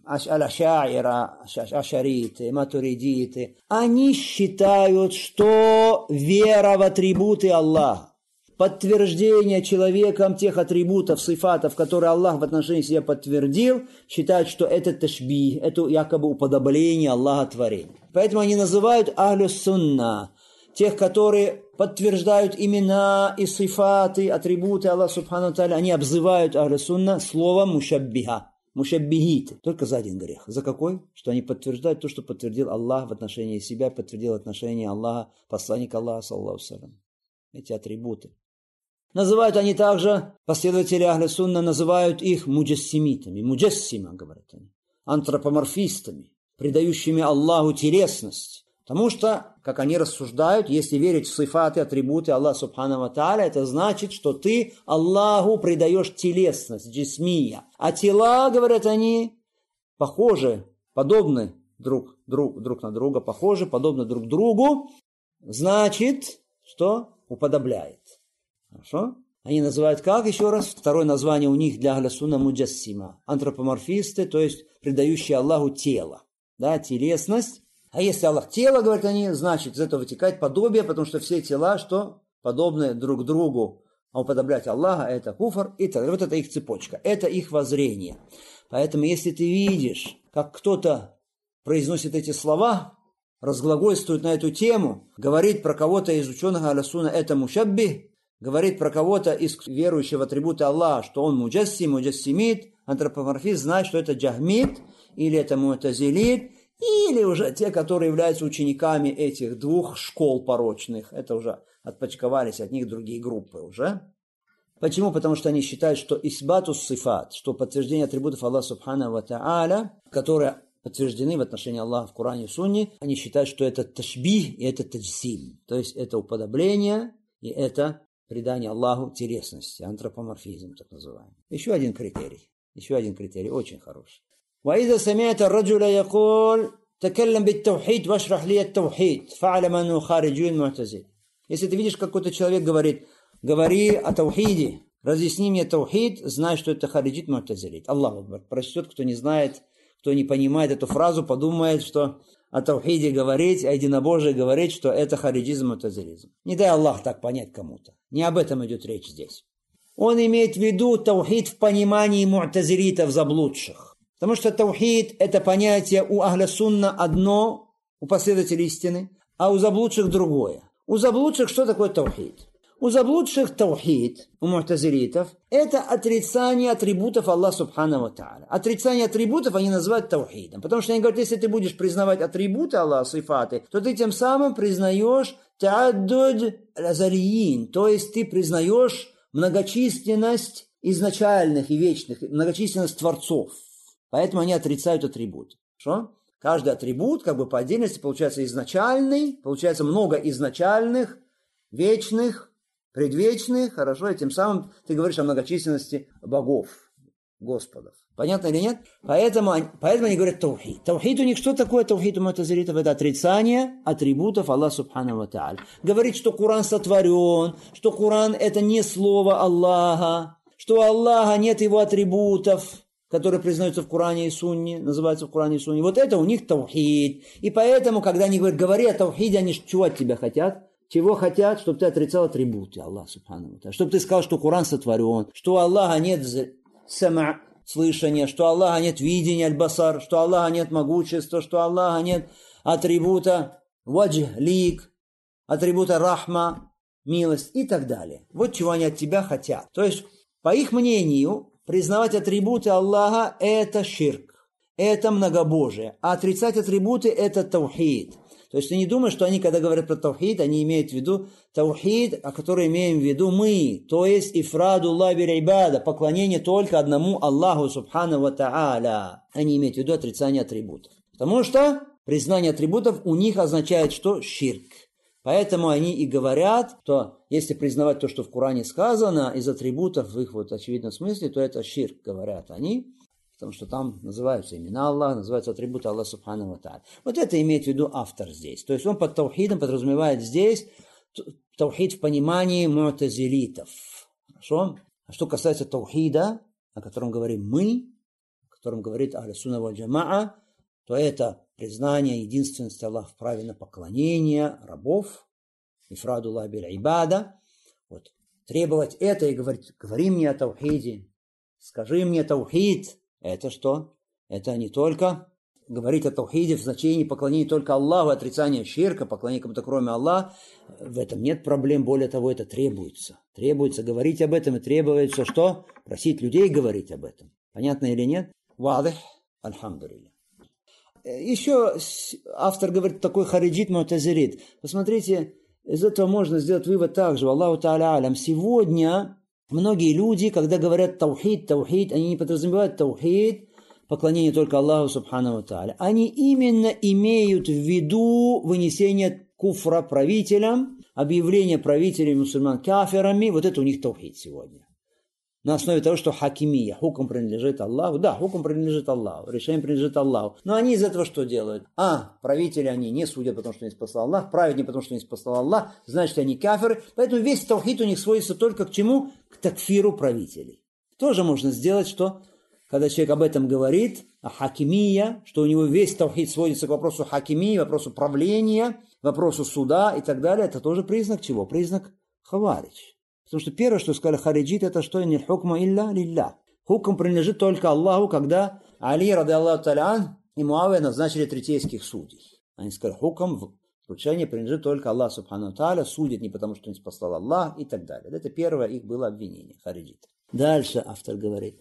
аль-ашаира, ашариты, матуридиты, они считают, что вера в атрибуты Аллаха, подтверждение человеком тех атрибутов, сифатов, которые Аллах в отношении себя подтвердил, считают, что это ташбих, это якобы уподобление Аллаха творению. Поэтому они называют ахлю сунна, тех, которые подтверждают имена и сифаты, атрибуты Аллаха субхану ва тааля, они обзывают ахлю сунна словом мушаббиха, мушаббихиты, только за один грех. За какой? Что они подтверждают то, что подтвердил Аллах в отношении себя, подтвердил отношение Аллаха, посланника Аллаха, саллаллаху алейхи ва саллям. Эти атрибуты. Называют они также, последователи ахлю сунна называют их муджассимитами, муджассима, говорят они, антропоморфистами, придающими Аллаху телесность. Потому что, как они рассуждают, если верить в сифаты, атрибуты Аллаха субхану ва тааля, это значит, что ты Аллаху придаешь телесность, джисмия. А тела, говорят они, похожи, подобны друг, друг, друг на друга, похожи, подобны друг другу, значит, что уподобляет. Хорошо? Они называют как? Еще раз. Второе название у них для ахля сунна муджассима. Антропоморфисты, то есть придающие Аллаху тело. Да, телесность. А если Аллах тело, говорят они, значит, из этого вытекает подобие, потому что все тела, что подобны друг другу. А уподоблять Аллаха – это куфр. И так. Вот это их цепочка. Это их воззрение. Поэтому, если ты видишь, как кто-то произносит эти слова, разглагольствует на эту тему, говорит про кого-то из ученых ахля сунна, это мушаббих, говорит про кого-то из верующих в атрибуты Аллаха, что он муджассим, муджассимит, антропоморфист, знает, что это джахмит, или это му'тазилит, или уже те, которые являются учениками этих двух школ порочных. Это уже отпочковались от них другие группы уже. Почему? Потому что они считают, что исбатус сифат, что подтверждение атрибутов Аллаха субхану ва тааля, которые подтверждены в отношении Аллаха в Коране и Сунне, они считают, что это ташбих и это таджсим. То есть это уподобление и это придание Аллаху телесности, антропоморфизм, так называемый. Еще один критерий. Еще один критерий, очень хороший. وإذا سمعت الرجل يقول تكلم بالتوحيد واشرح لي التوحيد فاعلم أنه خارجي معتزل. Если ты видишь, какой-то человек говорит, говори о таухиде, разъясни мне таухид, знай, что это хариджит му'тазилит. Аллаху акбар. Прочтет, кто не знает, кто не понимает эту фразу, подумает, что о таухиде говорить, о единобожии говорить, что это хариджизм, му'тазилизм. Не дай Аллах так понять кому-то. Не об этом идет речь здесь. Он имеет в виду таухид в понимании му'тазилитов заблудших. Потому что таухид – это понятие у ахля сунна одно, у последователей истины, а у заблудших другое. У заблудших что такое таухид? У заблудших таухид, у му'тазилитов, это отрицание атрибутов Аллаха субхану ва тааля. Отрицание атрибутов они называют таухидом. Потому что они говорят, если ты будешь признавать атрибуты Аллаха, сифаты, то ты тем самым признаешь та'аддуд азалиин, то есть ты признаешь многочисленность изначальных и вечных, многочисленность творцов. Поэтому они отрицают атрибут. Что? Каждый атрибут, как бы по отдельности, получается изначальный, получается много изначальных, вечных, предвечных, хорошо, и тем самым ты говоришь о многочисленности богов, господов. Понятно или нет? Поэтому, поэтому они говорят таухид. Таухид у них что такое таухид у му'тазилитов? Это отрицание атрибутов Аллаха субхану ва тааля. Говорит, что Коран сотворен, что Коран это не слово Аллаха, что у Аллаха нет его атрибутов, которые признаются в Коране и Сунне, называются в Коране и Сунне. Вот это у них таухид. И поэтому, когда они говорят, говори о таухиде, они чего от тебя хотят? Чего хотят? Чтобы ты отрицал атрибуты Аллаха субхану ва тааля. Чтобы ты сказал, что Коран сотворен, что у Аллаха нет сама, слышания, что у Аллаха нет видения, аль-басар, что у Аллаха нет могущества, что у Аллаха нет атрибута ваджх, лик, атрибута рахма, милость и так далее. Вот чего они от тебя хотят. То есть, по их мнению, признавать атрибуты Аллаха – это ширк, это многобожие, а отрицать атрибуты – это таухид. То есть ты не думаешь, что они, когда говорят про таухид, они имеют в виду таухид, о котором имеем в виду мы, то есть ифрадуллах биль ибада, поклонение только одному Аллаху субхану ва тааля. Они имеют в виду отрицание атрибутов. Потому что признание атрибутов у них означает что? Ширк. Поэтому они и говорят, что если признавать то, что в Коране сказано, из атрибутов в их вот очевидном смысле, то это ширк, говорят они, потому что там называются имена Аллаха, называются атрибуты Аллаха субхану ва тааля. Вот это имеет в виду автор здесь. То есть он под таухидом подразумевает здесь таухид в понимании му'тазилитов. Хорошо? А что касается таухида, о котором говорим мы, о котором говорит ахлю сунна валь джамаа, то это признание единственности Аллаха в праве на поклонение рабов, ифрадуллах биль ибада. Вот. Требовать это и говорить, говори мне о таухиде, скажи мне таухид. Это что? Это не только говорить о таухиде в значении поклонения только Аллаху, отрицания ширка, поклонения кому-то кроме Аллаха, в этом нет проблем, более того, это требуется. Требуется говорить об этом и требуется что? Просить людей говорить об этом. Понятно или нет? Вадих, альхамдулилля. Еще автор говорит такой хариджит му'тазилит. Посмотрите, из этого можно сделать вывод также. Аллаху та'аля алям. Сегодня многие люди, когда говорят таухид, таухид, они не подразумевают таухид, поклонение только Аллаху субхану ва та'аля. Они именно имеют в виду вынесение куфра правителям, объявление правителей мусульман кафирами. Вот это у них таухид сегодня. На основе того, что хакимия, хукм принадлежит Аллаху. Да, хукм принадлежит Аллаху, решение принадлежит Аллаху. Но они из этого что делают? А, правители они не судят, потому что не спасал Аллах, правят не потому, что не спасал Аллах, значит, они кафиры. Поэтому весь таухид у них сводится только к чему? К такфиру правителей. Тоже можно сделать, что, когда человек об этом говорит, а хакимия, что у него весь таухид сводится к вопросу хакимии, вопросу правления, вопросу суда и так далее, это тоже признак чего? Признак хаваридж. Потому что первое, что сказали хариджит, это что? «Иниль хукма илля лилля». Хукм принадлежит только Аллаху, когда Али, рады Аллаху та'аля, и Муавия назначили третейских судей. Они сказали, хукм, вручение принадлежит только Аллаху субхану та'аля, судит не потому, что не спасал Аллах и так далее. Это первое их было обвинение, хариджит. Дальше автор говорит,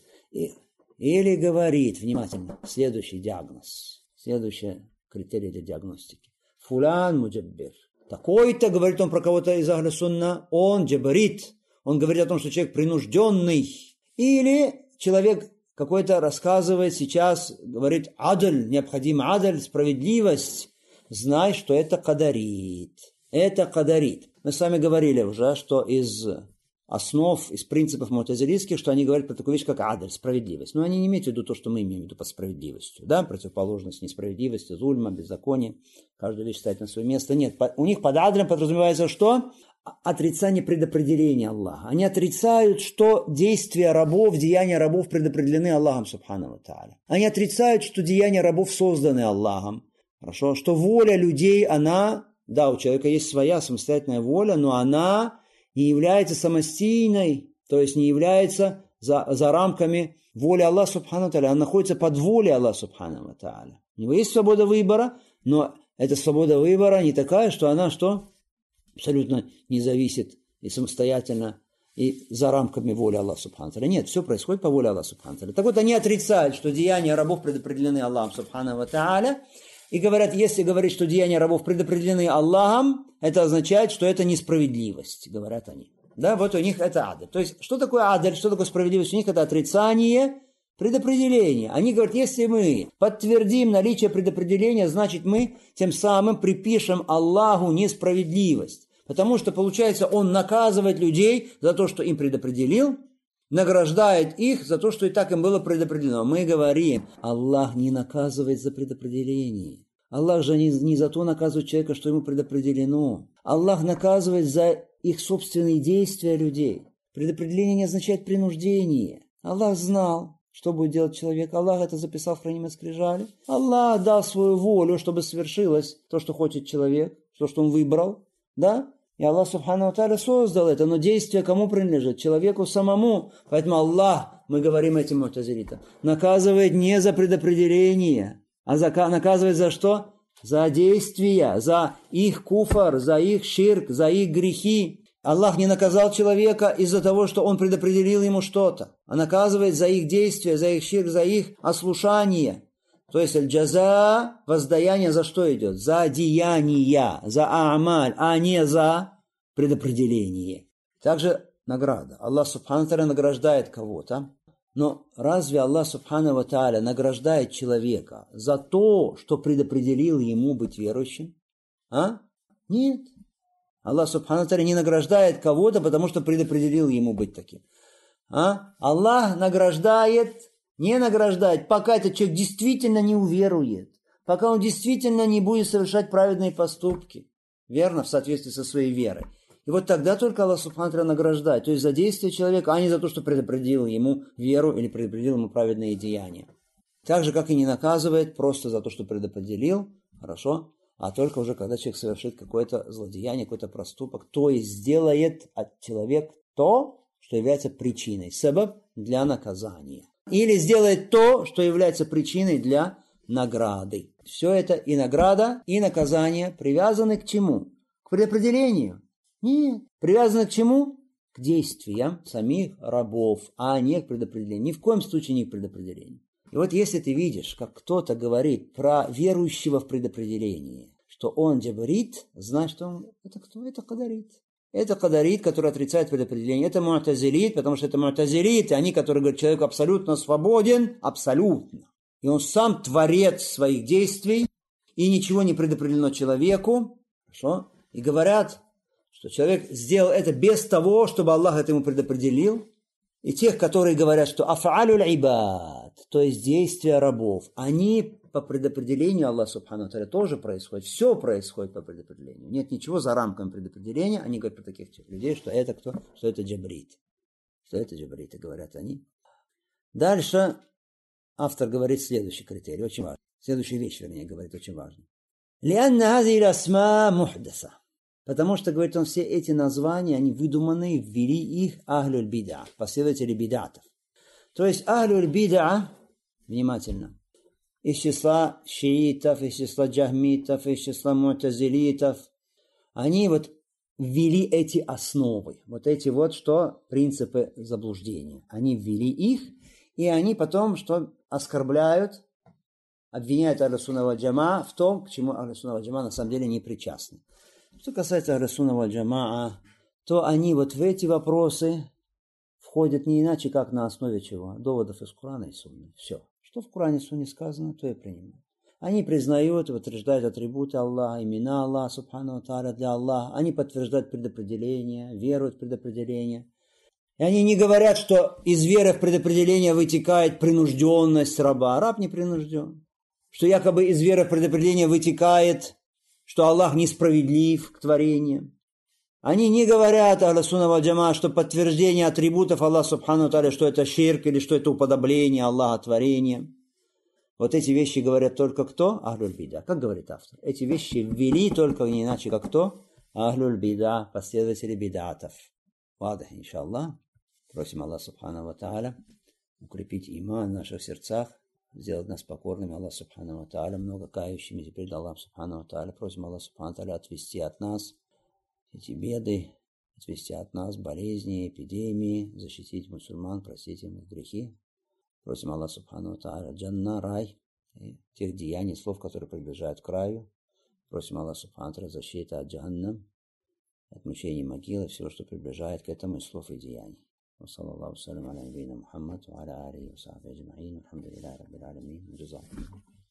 или говорит, внимательно, следующий диагноз, следующий критерий для диагностики. Фулян муджаббир. Такой-то, говорит он про кого-то из Ахля Сунна, он джабарит, он говорит о том, что человек принужденный. Или человек какой-то рассказывает сейчас, говорит адль, необходим адль, справедливость. Знай, что это кадарит. Это кадарит. Мы с вами говорили уже, что из основ, из принципов му'тазилитских, что они говорят про такую вещь, как адль, справедливость. Но они не имеют в виду то, что мы имеем в виду под справедливостью. Да? Противоположность несправедливости, зульма, беззакония. Каждая вещь ставит на свое место. Нет, у них под адлем подразумевается что? Отрицание предопределения Аллаха. Они отрицают, что действия рабов, деяния рабов предопределены Аллахом субхану ва та'аля. Они отрицают, что деяния рабов созданы Аллахом. Хорошо? Что воля людей, она, да, у человека есть своя самостоятельная воля, но она не является самостийной, то есть не является за, за рамками воли Аллаха субхану ва та'аля. Она находится под волей Аллаха субхану ва та'аля. У него есть свобода выбора, но эта свобода выбора не такая, что она что? Абсолютно не зависит и самостоятельно, и за рамками воли Аллаха субхану ва та'аля. Нет, все происходит по воле Аллаха субхану ва та'аля. Так вот, они отрицают, что деяния рабов предопределены Аллахом субхану ва та'аля, и говорят, если говорить, что деяния рабов предопределены Аллахом, это означает, что это несправедливость, говорят они. Да, вот у них это адль. То есть, что такое адль, что такое справедливость? У них это отрицание предопределения. Они говорят, если мы подтвердим наличие предопределения, значит мы тем самым припишем Аллаху несправедливость. Потому что, получается, Он наказывает людей за то, что им предопределил, награждает их за то, что и так им было предопределено. Мы говорим, Аллах не наказывает за предопределение. Аллах же не, не за то наказывает человека, что ему предопределено. Аллах наказывает за их собственные действия людей. Предопределение не означает принуждение. Аллах знал, что будет делать человек. Аллах это записал в хранимой скрижали. Аллах дал свою волю, чтобы свершилось то, что хочет человек, то, что он выбрал. Да? И Аллах субхану ва та'аля создал это, но действие кому принадлежит? Человеку самому. Поэтому Аллах, мы говорим этим му'тазилитам, наказывает не за предопределение, а за, наказывает за что? За действия, за их куфар, за их ширк, за их грехи. Аллах не наказал человека из-за того, что он предопределил ему что-то, а наказывает за их действия, за их ширк, за их ослушание. То есть аль-джаза, воздаяние за что идет? За деяния, за а'маль, а не за предопределение. Также награда. Аллах субхану ва та'аля награждает кого-то. Но разве Аллах субхану ва та'аля награждает человека за то, что предопределил ему быть верующим? А? Нет. Аллах субхану ва та'аля не награждает кого-то, потому что предопределил ему быть таким. А? Аллах награждает... Не награждать, пока этот человек действительно не уверует, пока он действительно не будет совершать праведные поступки, верно, в соответствии со своей верой. И вот тогда только Аллах субхану ва та'аля награждает, то есть за действие человека, а не за то, что предопределил ему веру или предопределил ему праведные деяния. Так же, как и не наказывает просто за то, что предопределил, хорошо, а только уже когда человек совершит какое-то злодеяние, какой-то проступок, то есть сделает от человека то, что является причиной, сабаб для наказания. Или сделает то, что является причиной для награды. Все это и награда, и наказание привязаны к чему? К предопределению? Нет. Привязаны к чему? К действиям самих рабов, а не к предопределению. Ни в коем случае не к предопределению. И вот если ты видишь, как кто-то говорит про верующего в предопределение, что он джабрит, значит, что он, это кто? Это кадарит. Это кадарит, который отрицает предопределение. Это му'тазилит, потому что это му'тазилит, и они, которые говорят, человек абсолютно свободен, абсолютно. И он сам творец своих действий, и ничего не предопределено человеку. Хорошо? И говорят, что человек сделал это без того, чтобы Аллах это ему предопределил. И тех, которые говорят, что аф'алюль ибад, то есть действия рабов, они по предопределению Аллаха субхану ва тааля тоже происходит. Все происходит по предопределению. Нет ничего за рамками предопределения. Они говорят про таких людей, что это кто? Что это джабрит. Что это джабриты, говорят они. Дальше автор говорит следующий критерий, очень важный. Следующую вещь, вернее, говорит, очень важно. Лианна хази асма мухдаса. Потому что, говорит он, все эти названия, они выдуманные, ввели их ахлюль бида, последователи бидатов. То есть ахлюль бида, внимательно, из числа шиитов, из числа джахмитов, из числа му'тазилитов, они вот ввели эти основы, вот эти вот, что принципы заблуждения. Они ввели их, и они потом, что оскорбляют, обвиняют Ахлю-Сунна валь Джамаа в том, к чему Ахлю-Сунна валь Джамаа на самом деле не причастны. Что касается Ахлю-Сунна валь Джамаа, то они вот в эти вопросы входят не иначе, как на основе чего? Доводов из Корана и Сунны. Все. Что в Коране и Сунне сказано, то и принимают. Они признают и утверждают атрибуты Аллаха, имена Аллаха, субхану ва тааля, для Аллаха. Они подтверждают предопределение, веруют в предопределение. И они не говорят, что из веры в предопределение вытекает принужденность раба. Раб не принужден. Что якобы из веры в предопределение вытекает, что Аллах несправедлив к творениям. Они не говорят, Ахлю-Сунна валь Джамаа, что подтверждение атрибутов Аллаха субхану ва тааля, что это ширк или что это уподобление Аллаха творениям. Вот эти вещи говорят только кто? Ахлюль бида. Как говорит автор? Эти вещи ввели только не иначе, как кто? Ахлюль бида, последователи бидатов. Ладно, иншаллах. Просим Аллаха субхану ва тааля укрепить иман в наших сердцах, сделать нас покорными Аллаху субхану ва тааля, много кающимися перед Аллахом субхану ва тааля. Просим Аллаха субхану ва тааля отвести от нас эти беды, отвести от нас болезни, эпидемии, защитить мусульман, простить им их грехи. Просим Аллаха субхану ва тааля джанна, рай, и тех деяний, слов, которые приближают к краю. Просим Аллаха субхану ва тааля защиты от джаннам, от мучений могилы, всего, что приближает к этому из слов и деяний. وصلى الله وسلم على نبينا محمد وعلى آله وصحبه أجمعين والحمد لله رب العالمين. جزاكم الله.